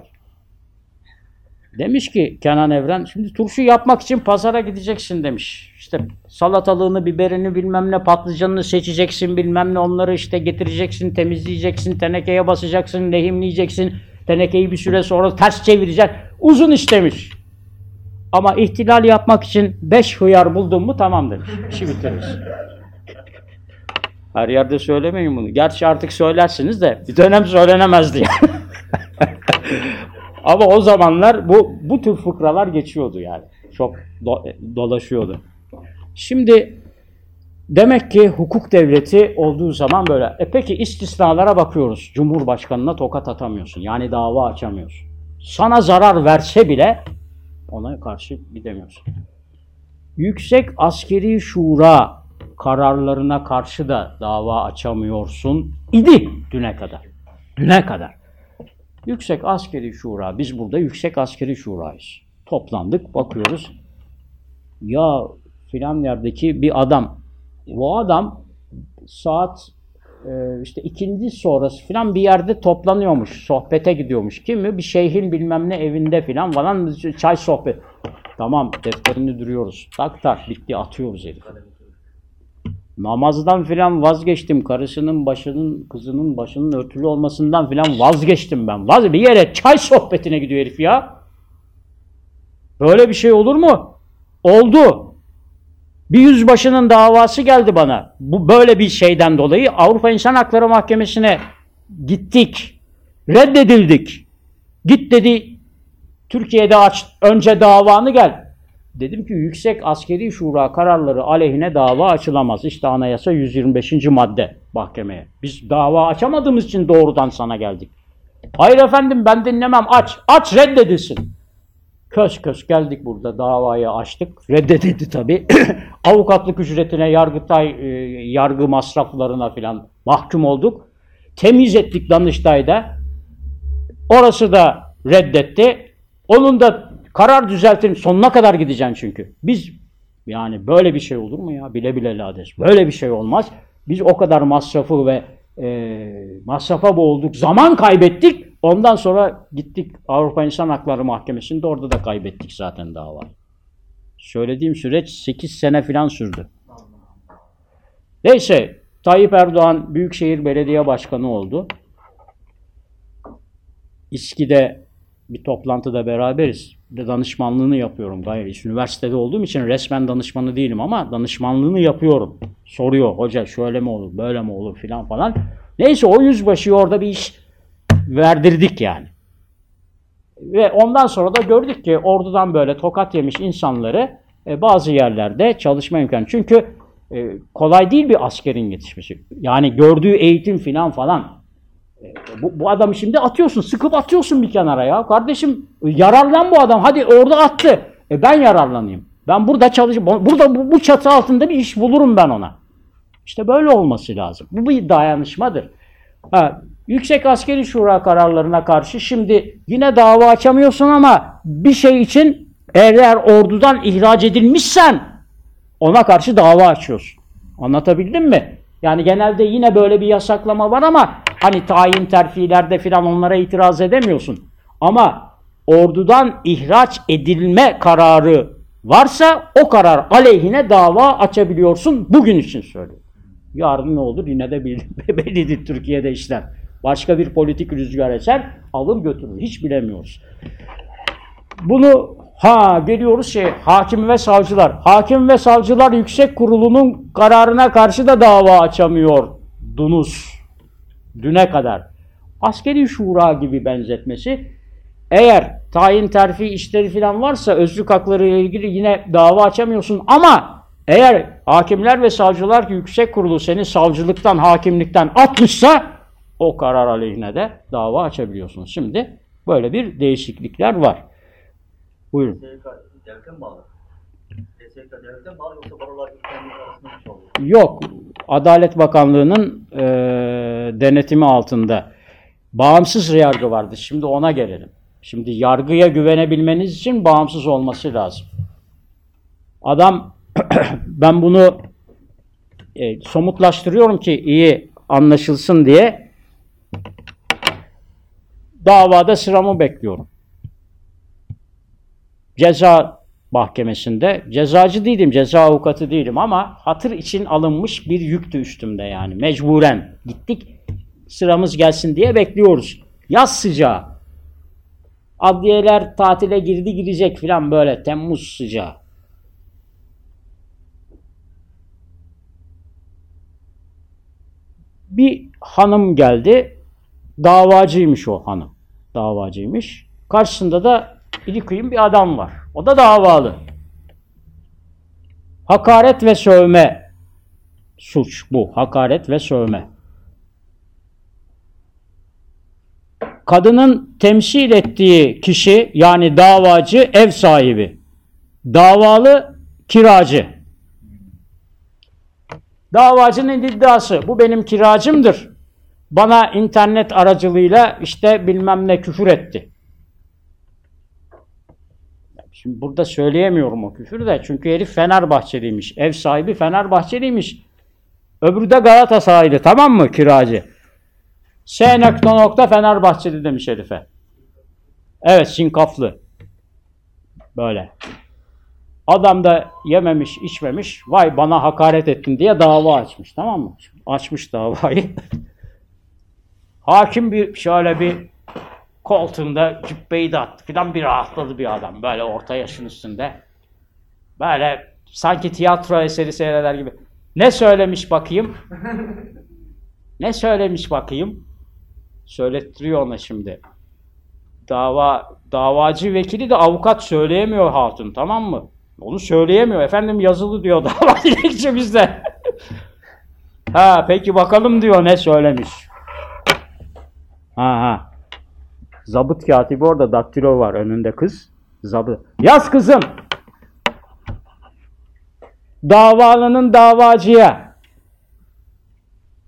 Demiş ki Kenan Evren, şimdi turşu yapmak için pazara gideceksin demiş. İşte salatalığını, biberini, bilmem ne, patlıcanını seçeceksin, bilmem ne, onları işte getireceksin, temizleyeceksin, tenekeye basacaksın, lehimleyeceksin, tenekeyi bir süre sonra ters çevireceksin. Uzun iş demiş. Ama ihtilal yapmak için 5 hıyar buldun mu tamam demiş. İşi bitiririz. Her yerde söylemeyin bunu. Gerçi artık söylersiniz de bir dönem söylenemezdi yani. Ama o zamanlar bu tür fıkralar geçiyordu yani. Çok dolaşıyordu. Şimdi demek ki hukuk devleti olduğu zaman böyle. Peki istisnalara bakıyoruz. Cumhurbaşkanına tokat atamıyorsun. Yani dava açamıyorsun. Sana zarar verse bile ona karşı gidemiyorsun. Yüksek Askeri Şura kararlarına karşı da dava açamıyorsun idi düne kadar. Düne kadar. Yüksek Askeri Şura, biz burada Yüksek Askeri Şura'yız. Toplandık, bakıyoruz. Ya filan yerdeki bir adam, bu adam saat işte ikindi sonrası filan bir yerde toplanıyormuş, sohbete gidiyormuş. Kimi? Bir şeyhin bilmem ne evinde filan falan, çay sohbet. Tamam, defterini duruyoruz. Tak tak, bitti, atıyoruz herifi. Namazdan filan vazgeçtim. Karısının başının, kızının başının örtülü olmasından filan vazgeçtim ben. Bir yere çay sohbetine gidiyor herif ya. Böyle bir şey olur mu? Oldu. Bir yüzbaşının davası geldi bana. Bu böyle bir şeyden dolayı Avrupa İnsan Hakları Mahkemesi'ne gittik. Reddedildik. Git dedi, Türkiye'de aç önce davanı gel. Dedim ki Yüksek Askeri Şura kararları aleyhine dava açılamaz. İşte anayasa 125. madde mahkemeye. Biz dava açamadığımız için doğrudan sana geldik. Hayır efendim, ben dinlemem, aç. Aç, reddedilsin. Kös kös geldik, burada davayı açtık. Reddedildi tabii. Avukatlık ücretine, yargı masraflarına filan mahkum olduk. Temiz ettik Danıştay'da. Orası da reddetti. Onun da karar düzeltelim. Sonuna kadar gideceksin çünkü. Biz yani böyle bir şey olur mu ya? Bile bile lades. Böyle bir şey olmaz. Biz o kadar masrafı ve masrafa boğulduk. Zaman kaybettik. Ondan sonra gittik Avrupa İnsan Hakları Mahkemesi'nde, orada da kaybettik zaten davayı. Söylediğim süreç 8 sene falan sürdü. Neyse, Tayyip Erdoğan Büyükşehir Belediye Başkanı oldu. İSKİ'de bir toplantıda beraberiz. Danışmanlığını yapıyorum gayet. Üniversitede olduğum için resmen danışmanı değilim ama danışmanlığını yapıyorum. Soruyor, hoca şöyle mi olur, böyle mi olur filan falan. Neyse, o yüzbaşıya orada bir iş verdirdik yani. Ve ondan sonra da gördük ki ordudan böyle tokat yemiş insanları bazı yerlerde çalışma imkanı. Çünkü kolay değil bir askerin yetişmesi. Yani gördüğü eğitim filan falan. Bu adamı şimdi atıyorsun, sıkıp atıyorsun bir kenara ya. Kardeşim yararlan bu adam. Hadi orada attı. Ben yararlanayım. Ben burada çalışayım. Burada bu çatı altında bir iş bulurum ben ona. İşte böyle olması lazım. Bu bir dayanışmadır. Yüksek Askeri Şura kararlarına karşı şimdi yine dava açamıyorsun ama bir şey için eğer ordudan ihraç edilmişsen ona karşı dava açıyorsun. Anlatabildim mi? Yani genelde yine böyle bir yasaklama var ama hani tayin terfilerde filan onlara itiraz edemiyorsun. Ama ordudan ihraç edilme kararı varsa o karar aleyhine dava açabiliyorsun. Bugün için söylüyorum. Yarın ne olur yine de bellidir Türkiye'de işler. Başka bir politik rüzgar eser, alır götürür. Hiç bilemiyoruz. Bunu geliyoruz hakim ve savcılar. Hakim ve savcılar Yüksek Kurulu'nun kararına karşı da dava açamıyordunuz düne kadar. Askeri Şura gibi benzetmesi. Eğer tayin terfi işleri falan varsa özlük hakları ile ilgili yine dava açamıyorsun ama eğer hakimler ve savcılar Yüksek Kurulu seni savcılıktan, hakimlikten atmışsa o karar aleyhine de dava açabiliyorsunuz. Şimdi böyle bir değişiklikler var. Buyurun. SSK devlete mi bağlı? SSK devlete mi bağlı yoksa barolar kendi arasında bir şey oluyor? Yok. Adalet Bakanlığı'nın denetimi altında. Bağımsız yargı vardı. Şimdi ona gelelim. Şimdi yargıya güvenebilmeniz için bağımsız olması lazım. Adam ben bunu somutlaştırıyorum ki iyi anlaşılsın diye. Davada sıramı bekliyorum. Ceza mahkemesinde. Cezacı değilim, ceza avukatı değilim ama hatır için alınmış bir yüktü üstümde yani. Mecburen gittik. Sıramız gelsin diye bekliyoruz. Yaz sıcağı. Adliyeler tatile girecek filan böyle Temmuz sıcağı. Bir hanım geldi. Davacıymış o hanım. Davacıymış. Karşısında da İli kıyım bir adam var. O da davalı. Hakaret ve sövme suç bu. Hakaret ve sövme. Kadının temsil ettiği kişi yani davacı ev sahibi. Davalı kiracı. Davacının iddiası bu benim kiracımdır. Bana internet aracılığıyla işte bilmem ne küfür etti. Şimdi burada söyleyemiyorum o küfürü de çünkü herif Fenerbahçeliymiş. Ev sahibi Fenerbahçeliymiş. Öbürü de Galatasaraylı, tamam mı kiracı? S. Fenerbahçeli demiş herife. Evet, sinkaflı. Böyle. Adam da yememiş, içmemiş. Vay bana hakaret ettin diye dava açmış, tamam mı? Açmış davayı. Hakim şöyle bir koltuğunda cübbeyi de attı filan, bir rahatladı bir adam. Böyle orta yaşın üstünde. Böyle sanki tiyatro eseri seyreder gibi. Ne söylemiş bakayım? Ne söylemiş bakayım? Söylettiriyor ona şimdi. Davacı vekili de avukat söyleyemiyor hatun, tamam mı? Onu söyleyemiyor. Efendim yazılı diyor dava dilekçemizde. Peki bakalım diyor ne söylemiş. Zabıt katibi orada, daktilo var önünde kız. Zabıt. Yaz kızım. Davalının davacıya.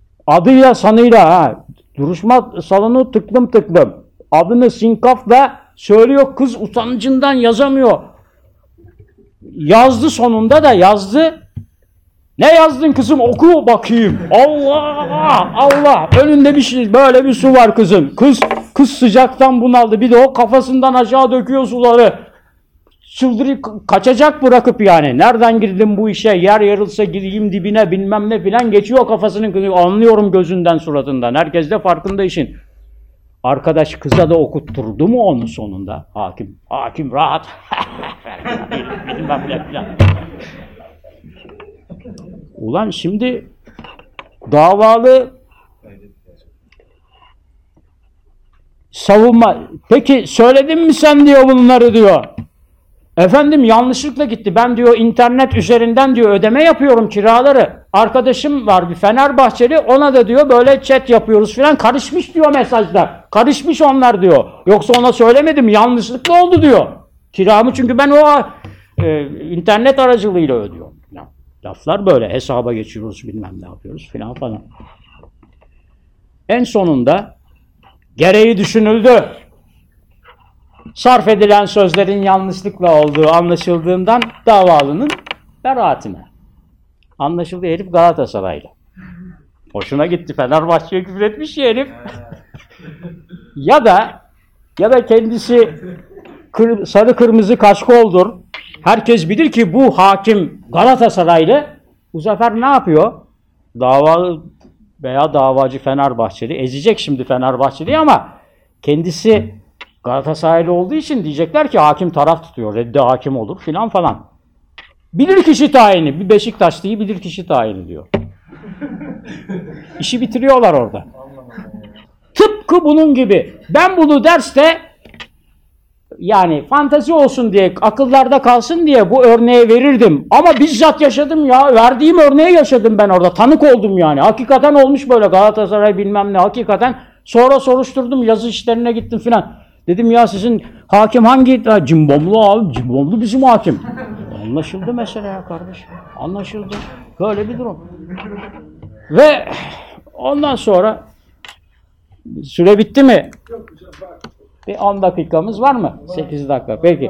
Adıyla sanıyla duruşma salonu tıklım tıklım. Adını sinkafla Söylüyor, kız utancından yazamıyor. Yazdı, sonunda da yazdı. Ne yazdın kızım, oku bakayım. Allah Allah, önünde bir şey, böyle bir su var kızın. Kız sıcaktan bunaldı. Bir de o kafasından aşağı döküyor suları. Çıldırıp kaçacak, bırakıp yani. Nereden girdim bu işe? Yer yarılsa gireyim dibine, bilmem ne filan, geçiyor kafasının kızı. Anlıyorum gözünden, suratından. Herkes de farkında işin. Arkadaş kıza da okutturdu mu onu sonunda? Hakim rahat. Bilmem ne filan. Ulan şimdi davalı savunma. Peki söyledin mi sen diyor bunları diyor. Efendim yanlışlıkla gitti. Ben diyor internet üzerinden diyor ödeme yapıyorum kiraları. Arkadaşım var bir Fenerbahçeli, ona da diyor böyle chat yapıyoruz filan. Karışmış diyor mesajlar. Karışmış onlar diyor. Yoksa ona söylemedim, yanlışlıkla oldu diyor. Kiramı çünkü ben o internet aracılığıyla ödüyorum. Laflar böyle, hesaba geçiyoruz, bilmem ne yapıyoruz filan falan. En sonunda gereği düşünüldü. Sarf edilen sözlerin yanlışlıkla olduğu anlaşıldığından davalının beraatine. Anlaşıldı, herif Galatasaraylı. Hoşuna gitti, Fenerbahçe'ye küfür etmiş ya herif. ya da kendisi sarı kırmızı kaşkoldur. Herkes bilir ki bu hakim Galatasaraylı. Bu sefer ne yapıyor? Davalı veya davacı Fenerbahçeli ezecek şimdi Fenerbahçeli, ama kendisi Galatasaraylı olduğu için diyecekler ki hakim taraf tutuyor, reddi hakim olur filan falan. Bilirkişi tayini, bir Beşiktaşlı'yı bilirkişi tayini diyor. İşi bitiriyorlar orada. Tıpkı bunun gibi. Ben bunu derste, yani fantazi olsun diye, akıllarda kalsın diye bu örneği verirdim. Ama bizzat yaşadım ya. Verdiğim örneği yaşadım ben orada. Tanık oldum yani. Hakikaten olmuş böyle Galatasaray bilmem ne, hakikaten. Sonra soruşturdum, yazı işlerine gittim filan. Dedim ya sizin hakim hangi? Cimbomlu abi. Cimbomlu bizim hakim. Anlaşıldı mesele ya kardeşim. Anlaşıldı. Böyle bir durum. Ve ondan sonra süre bitti mi? Bir 10 dakikamız var mı? 8 dakika. Peki.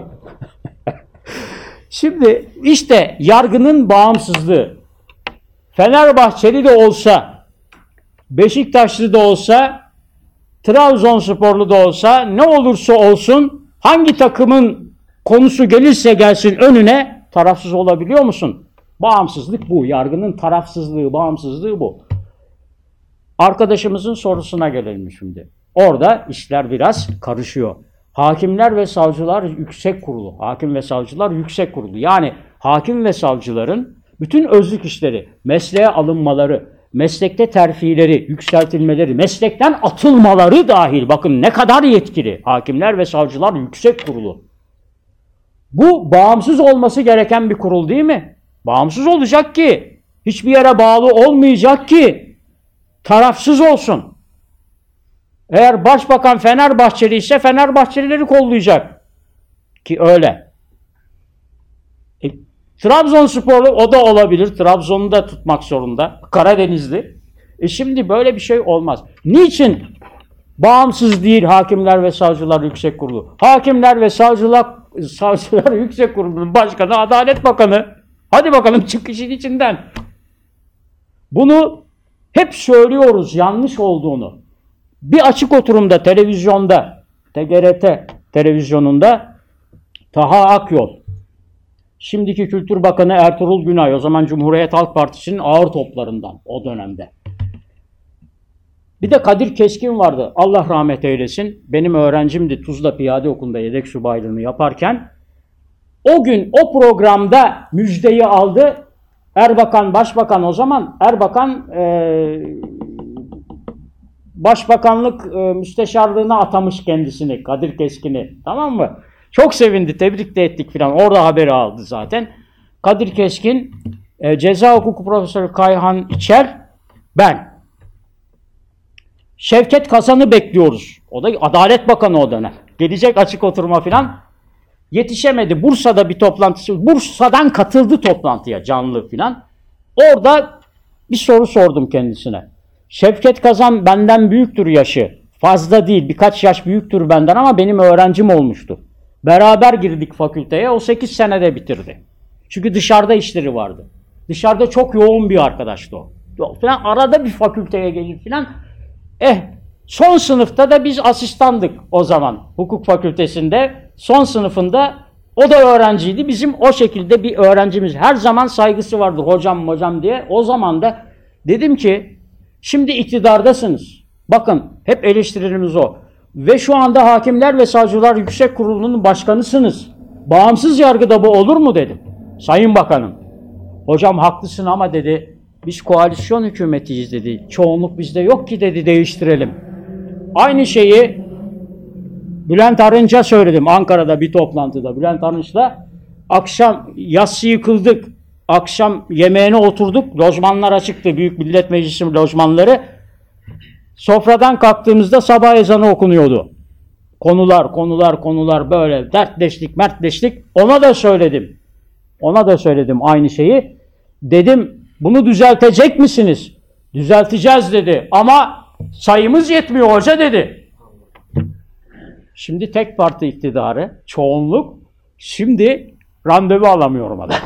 Şimdi işte yargının bağımsızlığı. Fenerbahçeli de olsa, Beşiktaşlı da olsa, Trabzonsporlu da olsa, ne olursa olsun, hangi takımın konusu gelirse gelsin önüne, tarafsız olabiliyor musun? Bağımsızlık bu. Yargının tarafsızlığı, bağımsızlığı bu. Arkadaşımızın sorusuna gelelim şimdi. Orada işler biraz karışıyor. Hakimler ve Savcılar Yüksek Kurulu. Hakim ve Savcılar Yüksek Kurulu. Yani hakim ve savcıların bütün özlük işleri, mesleğe alınmaları, meslekte terfileri, yükseltilmeleri, meslekten atılmaları dahil. Bakın ne kadar yetkili. Hakimler ve Savcılar Yüksek Kurulu. Bu bağımsız olması gereken bir kurul değil mi? Bağımsız olacak ki, hiçbir yere bağlı olmayacak ki, tarafsız olsun. Eğer başbakan Fenerbahçeli ise Fenerbahçelileri kollayacak. Ki öyle. Trabzonsporlu o da olabilir. Trabzon'u da tutmak zorunda. Karadenizli. Şimdi böyle bir şey olmaz. Niçin bağımsız değil Hakimler ve Savcılar Yüksek Kurulu? Hakimler ve Savcılar Yüksek Kurulu'nun başkanı Adalet Bakanı. Hadi bakalım çık işin içinden. Bunu hep söylüyoruz yanlış olduğunu. Bir açık oturumda televizyonda, TGRT televizyonunda Taha Akyol, şimdiki Kültür Bakanı Ertuğrul Günay, o zaman Cumhuriyet Halk Partisi'nin ağır toplarından o dönemde. Bir de Kadir Keskin vardı. Allah rahmet eylesin. Benim öğrencimdi. Tuzla Piyade Okulu'nda yedek subaylığını yaparken. O gün o programda müjdeyi aldı. Erbakan başbakan o zaman. Erbakan başbakanlık müsteşarlığına atamış kendisini. Kadir Keskin'i. Tamam mı? Çok sevindi. Tebrik de ettik filan. Orada haberi aldı zaten. Kadir Keskin, Ceza Hukuku Profesörü Kayhan İçer, ben. Şevket Kazan'ı bekliyoruz. O da Adalet Bakanı o dönem. Gelecek açık oturma filan. Yetişemedi. Bursa'da bir toplantısı. Bursa'dan katıldı toplantıya canlı filan. Orada bir soru sordum kendisine. Şevket Kazan benden büyüktür yaşı. Fazla değil, birkaç yaş büyüktür benden ama benim öğrencim olmuştu. Beraber girdik fakülteye, o 8 senede bitirdi. Çünkü dışarıda işleri vardı. Dışarıda çok yoğun bir arkadaştı o. Falan arada bir fakülteye gelir falan. Son sınıfta da biz asistandık o zaman hukuk fakültesinde. Son sınıfında o da öğrenciydi. Bizim o şekilde bir öğrencimiz. Her zaman saygısı vardır hocam diye. O zaman da dedim ki şimdi iktidardasınız. Bakın hep eleştiririmiz o. Ve şu anda Hakimler ve Savcılar Yüksek Kurulu'nun başkanısınız. Bağımsız yargıda bu olur mu dedim. Sayın Bakanım. Hocam haklısın ama dedi biz koalisyon hükümetiyiz dedi. Çoğunluk bizde yok ki dedi, değiştirelim. Aynı şeyi Bülent Arınç'a söyledim Ankara'da bir toplantıda. Bülent Arınç'la akşam yassı yıkıldık. Akşam yemeğine oturduk. Lojmanlar açıktı. Büyük Millet Meclisi lojmanları. Sofradan kalktığımızda sabah ezanı okunuyordu. Konular böyle mertleştik. Ona da söyledim aynı şeyi. Dedim bunu düzeltecek misiniz? Düzelteceğiz dedi. Ama sayımız yetmiyor hoca dedi. Şimdi tek parti iktidarı, çoğunluk. Şimdi randevu alamıyorum adam.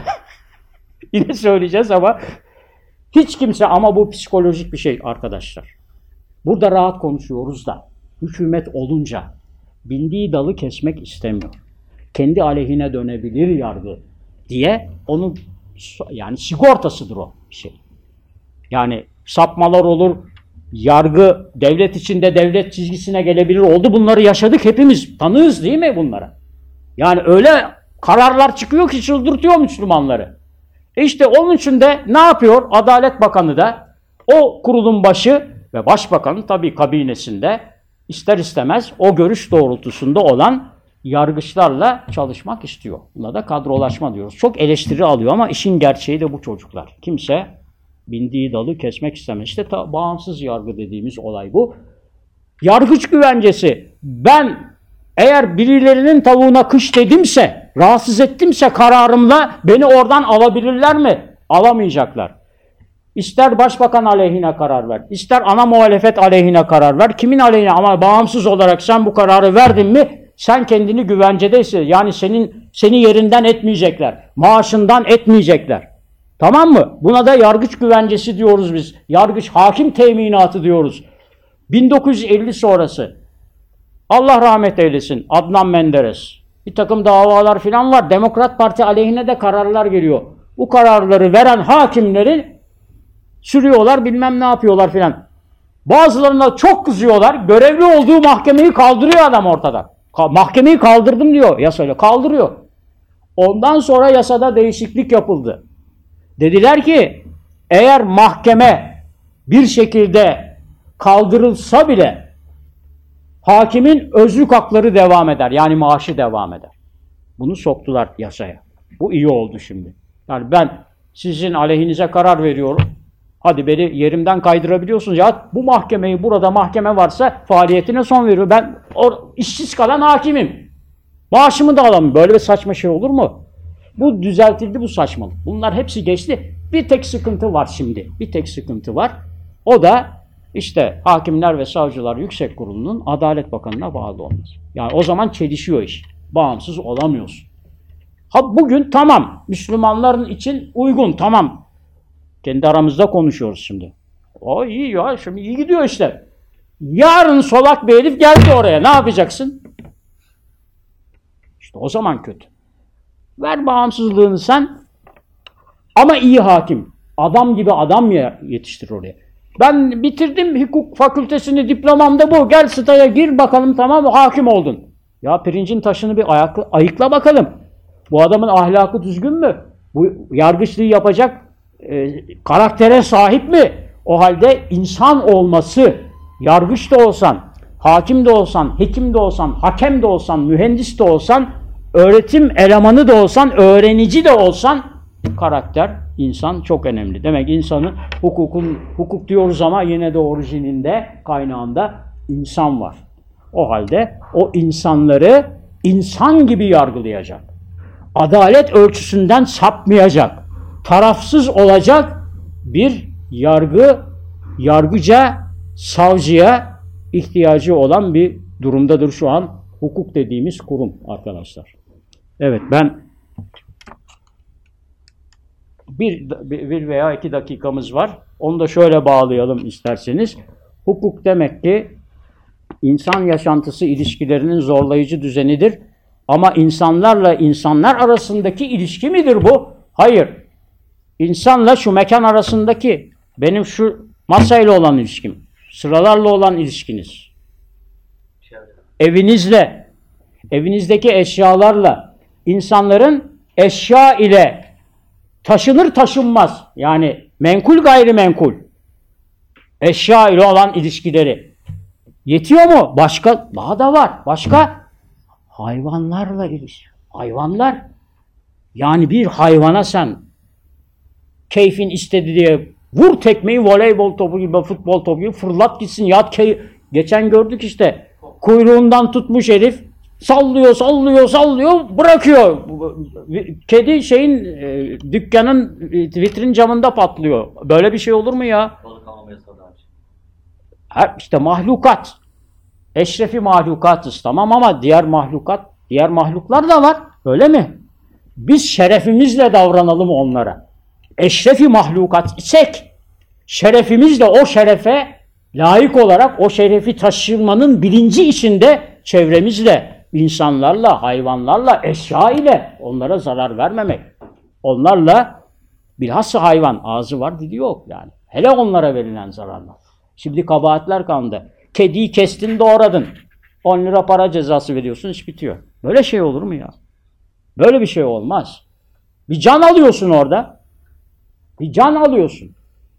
Yine söyleyeceğiz ama hiç kimse, ama bu psikolojik bir şey arkadaşlar. Burada rahat konuşuyoruz da hükümet olunca bindiği dalı kesmek istemiyor. Kendi aleyhine dönebilir yargı diye onun yani sigortasıdır o bir şey. Yani sapmalar olur, yargı devlet içinde devlet çizgisine gelebilir oldu. Bunları yaşadık hepimiz. Tanığız değil mi bunlara? Yani öyle kararlar çıkıyor ki çıldırtıyor Müslümanları. İşte onun için de ne yapıyor? Adalet Bakanı da o kurulun başı ve Başbakanın tabii kabinesinde ister istemez o görüş doğrultusunda olan yargıçlarla çalışmak istiyor. Buna da kadrolaşma diyoruz. Çok eleştiri alıyor ama işin gerçeği de bu çocuklar. Kimse bindiği dalı kesmek istemez. İşte bağımsız yargı dediğimiz olay bu. Yargıç güvencesi. Ben eğer birilerinin tavuğuna kış dedimse, rahatsız ettimse kararımla beni oradan alabilirler mi? Alamayacaklar. İster başbakan aleyhine karar ver, ister ana muhalefet aleyhine karar ver. Kimin aleyhine? Ama bağımsız olarak sen bu kararı verdin mi, sen kendini güvencedeyse, yani seni yerinden etmeyecekler, maaşından etmeyecekler. Tamam mı? Buna da yargıç güvencesi diyoruz biz. Yargıç hakim teminatı diyoruz. 1950 sonrası. Allah rahmet eylesin Adnan Menderes. Bir takım davalar filan var. Demokrat Parti aleyhine de kararlar geliyor. Bu kararları veren hakimleri sürüyorlar, bilmem ne yapıyorlar filan. Bazılarına çok kızıyorlar. Görevli olduğu mahkemeyi kaldırıyor adam ortada. Mahkemeyi kaldırdım diyor yasayla. Kaldırıyor. Ondan sonra yasada değişiklik yapıldı. Dediler ki eğer mahkeme bir şekilde kaldırılsa bile hakimin özlük hakları devam eder. Yani maaşı devam eder. Bunu soktular yasaya. Bu iyi oldu şimdi. Yani ben sizin aleyhinize karar veriyorum. Hadi beni yerimden kaydırabiliyorsunuz. Ya bu mahkemeyi, burada mahkeme varsa faaliyetine son veriyor. Ben işsiz kalan hakimim. Maaşımı da alamıyorum. Böyle bir saçma şey olur mu? Bu düzeltildi, bu saçmalık. Bunlar hepsi geçti. Bir tek sıkıntı var şimdi. Bir tek sıkıntı var. O da işte Hakimler ve Savcılar Yüksek Kurulu'nun Adalet Bakanı'na bağlı olması. Yani o zaman çelişiyor iş. Bağımsız olamıyorsun. Bugün tamam. Müslümanların için uygun, tamam. Kendi aramızda konuşuyoruz şimdi. O iyi ya, şimdi iyi gidiyor işte. Yarın solak bir herif geldi oraya. Ne yapacaksın? İşte o zaman kötü. Ver bağımsızlığını sen. Ama iyi hakim. Adam gibi adam yetiştir oraya. Ben bitirdim hukuk fakültesini, diplomam da bu. Gel sitaya gir bakalım, tamam mı? Hakim oldun. Ya pirincin taşını bir ayıkla bakalım. Bu adamın ahlakı düzgün mü? Bu yargıçlığı yapacak karaktere sahip mi? O halde insan olması, yargıç da olsan, hakim de olsan, hekim de olsan, hakem de olsan, mühendis de olsan, öğretim elemanı da olsan, öğrenici de olsan, karakter, insan çok önemli. Demek insanın hukuk diyoruz ama yine de orijininde, kaynağında insan var. O halde o insanları insan gibi yargılayacak. Adalet ölçüsünden sapmayacak. Tarafsız olacak bir yargıca, savcıya ihtiyacı olan bir durumdadır şu an hukuk dediğimiz kurum arkadaşlar. Evet, ben bir veya 2 dakikamız var. Onu da şöyle bağlayalım isterseniz. Hukuk demek ki insan yaşantısı ilişkilerinin zorlayıcı düzenidir. Ama insanlarla insanlar arasındaki ilişki midir bu? Hayır. İnsanla şu mekan arasındaki, benim şu masayla olan ilişkim, sıralarla olan ilişkiniz, evinizle, evinizdeki eşyalarla, insanların eşya ile taşınır taşınmaz, yani menkul gayrimenkul eşya ile olan ilişkileri yetiyor mu? Başka daha da var. Başka hayvanlarla ilişki. Hayvanlar, yani bir hayvana sen keyfin istedi diye vur tekmeyi, voleybol topu gibi, futbol topu gibi fırlat gitsin. Ya geçen gördük işte, kuyruğundan tutmuş herif, sallıyor, sallıyor, sallıyor, bırakıyor. Kedi dükkanın vitrin camında patlıyor. Böyle bir şey olur mu ya? İşte mahlukat. Eşrefi mahlukatız, tamam, ama diğer mahluklar da var. Öyle mi? Biz şerefimizle davranalım onlara. Eşrefi mahlukat isek, şerefimizle o şerefe layık olarak o şerefi taşımanın bilinci içinde çevremizle, insanlarla, hayvanlarla, eşya ile onlara zarar vermemek. Onlarla, bilhassa hayvan, ağzı var dili yok yani. Hele onlara verilen zararlar. Şimdi kabahatler kandı. Kediyi kestin, doğradın. 10 lira para cezası veriyorsun, iş bitiyor. Böyle şey olur mu ya? Böyle bir şey olmaz. Bir can alıyorsun orada. Bir can alıyorsun.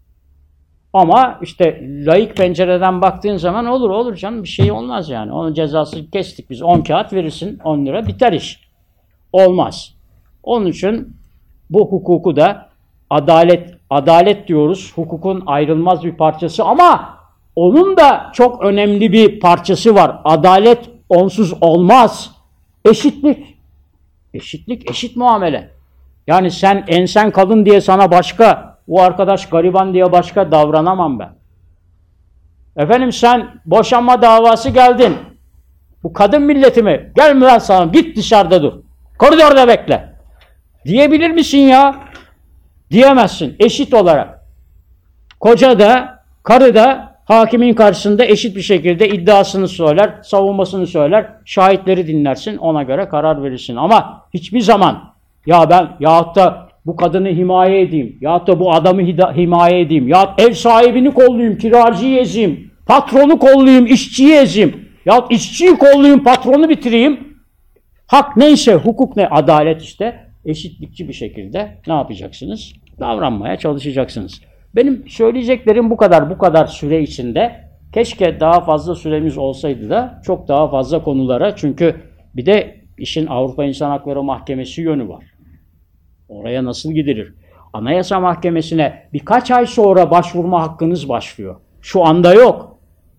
Ama işte laik pencereden baktığın zaman olur canım, bir şey olmaz yani. Onun cezası kestik biz. 10 kağıt verirsin, 10 lira biter iş. Olmaz. Onun için bu hukuku da adalet diyoruz. Hukukun ayrılmaz bir parçası ama onun da çok önemli bir parçası var. Adalet onsuz olmaz. Eşitlik. Eşitlik, eşit muamele. Yani sen ensen kalın diye sana başka, o arkadaş gariban diye başka davranamam ben. Efendim sen boşanma davası geldin. Bu kadın milleti mi? Gelme lan sana, git dışarıda dur. Koridorda bekle. Diyebilir misin ya? Diyemezsin eşit olarak. Koca da, karı da hakimin karşısında eşit bir şekilde iddiasını söyler, savunmasını söyler, şahitleri dinlersin, ona göre karar verirsin. Ama hiçbir zaman yahut da bu kadını himaye edeyim, yahut da bu adamı himaye edeyim, yahut ev sahibini kollayayım, kiracıyı ezeyim, patronu kollayayım, işçiyi ezeyim, yahut işçiyi kollayayım, patronu bitireyim. Hak neyse, hukuk ne? Adalet işte. Eşitlikçi bir şekilde ne yapacaksınız? Davranmaya çalışacaksınız. Benim söyleyeceklerim bu kadar süre içinde. Keşke daha fazla süremiz olsaydı da çok daha fazla konulara, çünkü bir de işin Avrupa İnsan Hakları Mahkemesi yönü var. Oraya nasıl gidilir? Anayasa Mahkemesi'ne birkaç ay sonra başvurma hakkınız başlıyor. Şu anda yok.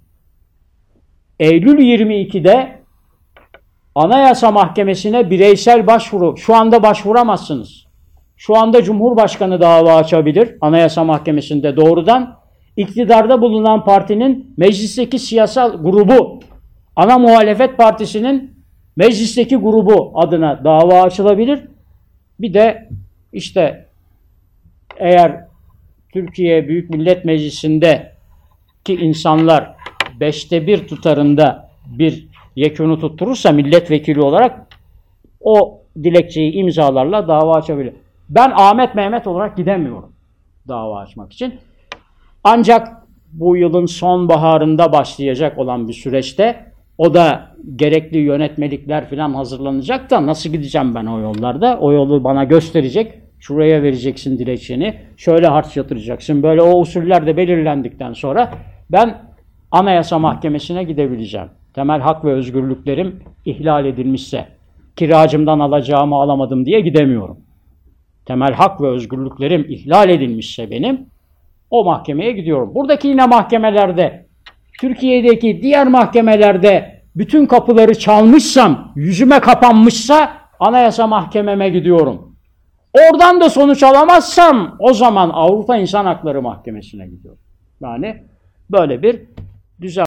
Eylül 22'de Anayasa Mahkemesi'ne bireysel başvuru. Şu anda başvuramazsınız. Şu anda Cumhurbaşkanı dava açabilir Anayasa Mahkemesi'nde doğrudan. İktidarda bulunan partinin meclisteki siyasal grubu, ana muhalefet partisinin meclisteki grubu adına dava açılabilir. Bir de işte eğer Türkiye Büyük Millet Meclisi'ndeki insanlar 5'te 1 tutarında bir yekûnu tutturursa milletvekili olarak o dilekçeyi imzalarla dava açabilir. Ben Ahmet Mehmet olarak gidemiyorum dava açmak için. Ancak bu yılın sonbaharında başlayacak olan bir süreçte, o da gerekli yönetmelikler falan hazırlanacak da nasıl gideceğim ben o yollarda? O yolu bana gösterecek. Şuraya vereceksin dilekçeni, şöyle harç yatıracaksın. Böyle o usuller de belirlendikten sonra ben Anayasa Mahkemesi'ne gidebileceğim. Temel hak ve özgürlüklerim ihlal edilmişse, kiracımdan alacağımı alamadım diye gidemiyorum. Temel hak ve özgürlüklerim ihlal edilmişse benim, o mahkemeye gidiyorum. Buradaki yine mahkemelerde, Türkiye'deki diğer mahkemelerde bütün kapıları çalmışsam, yüzüme kapanmışsa Anayasa Mahkememe gidiyorum. Oradan da sonuç alamazsam o zaman Avrupa İnsan Hakları Mahkemesi'ne gidiyorum. Yani böyle bir düzen.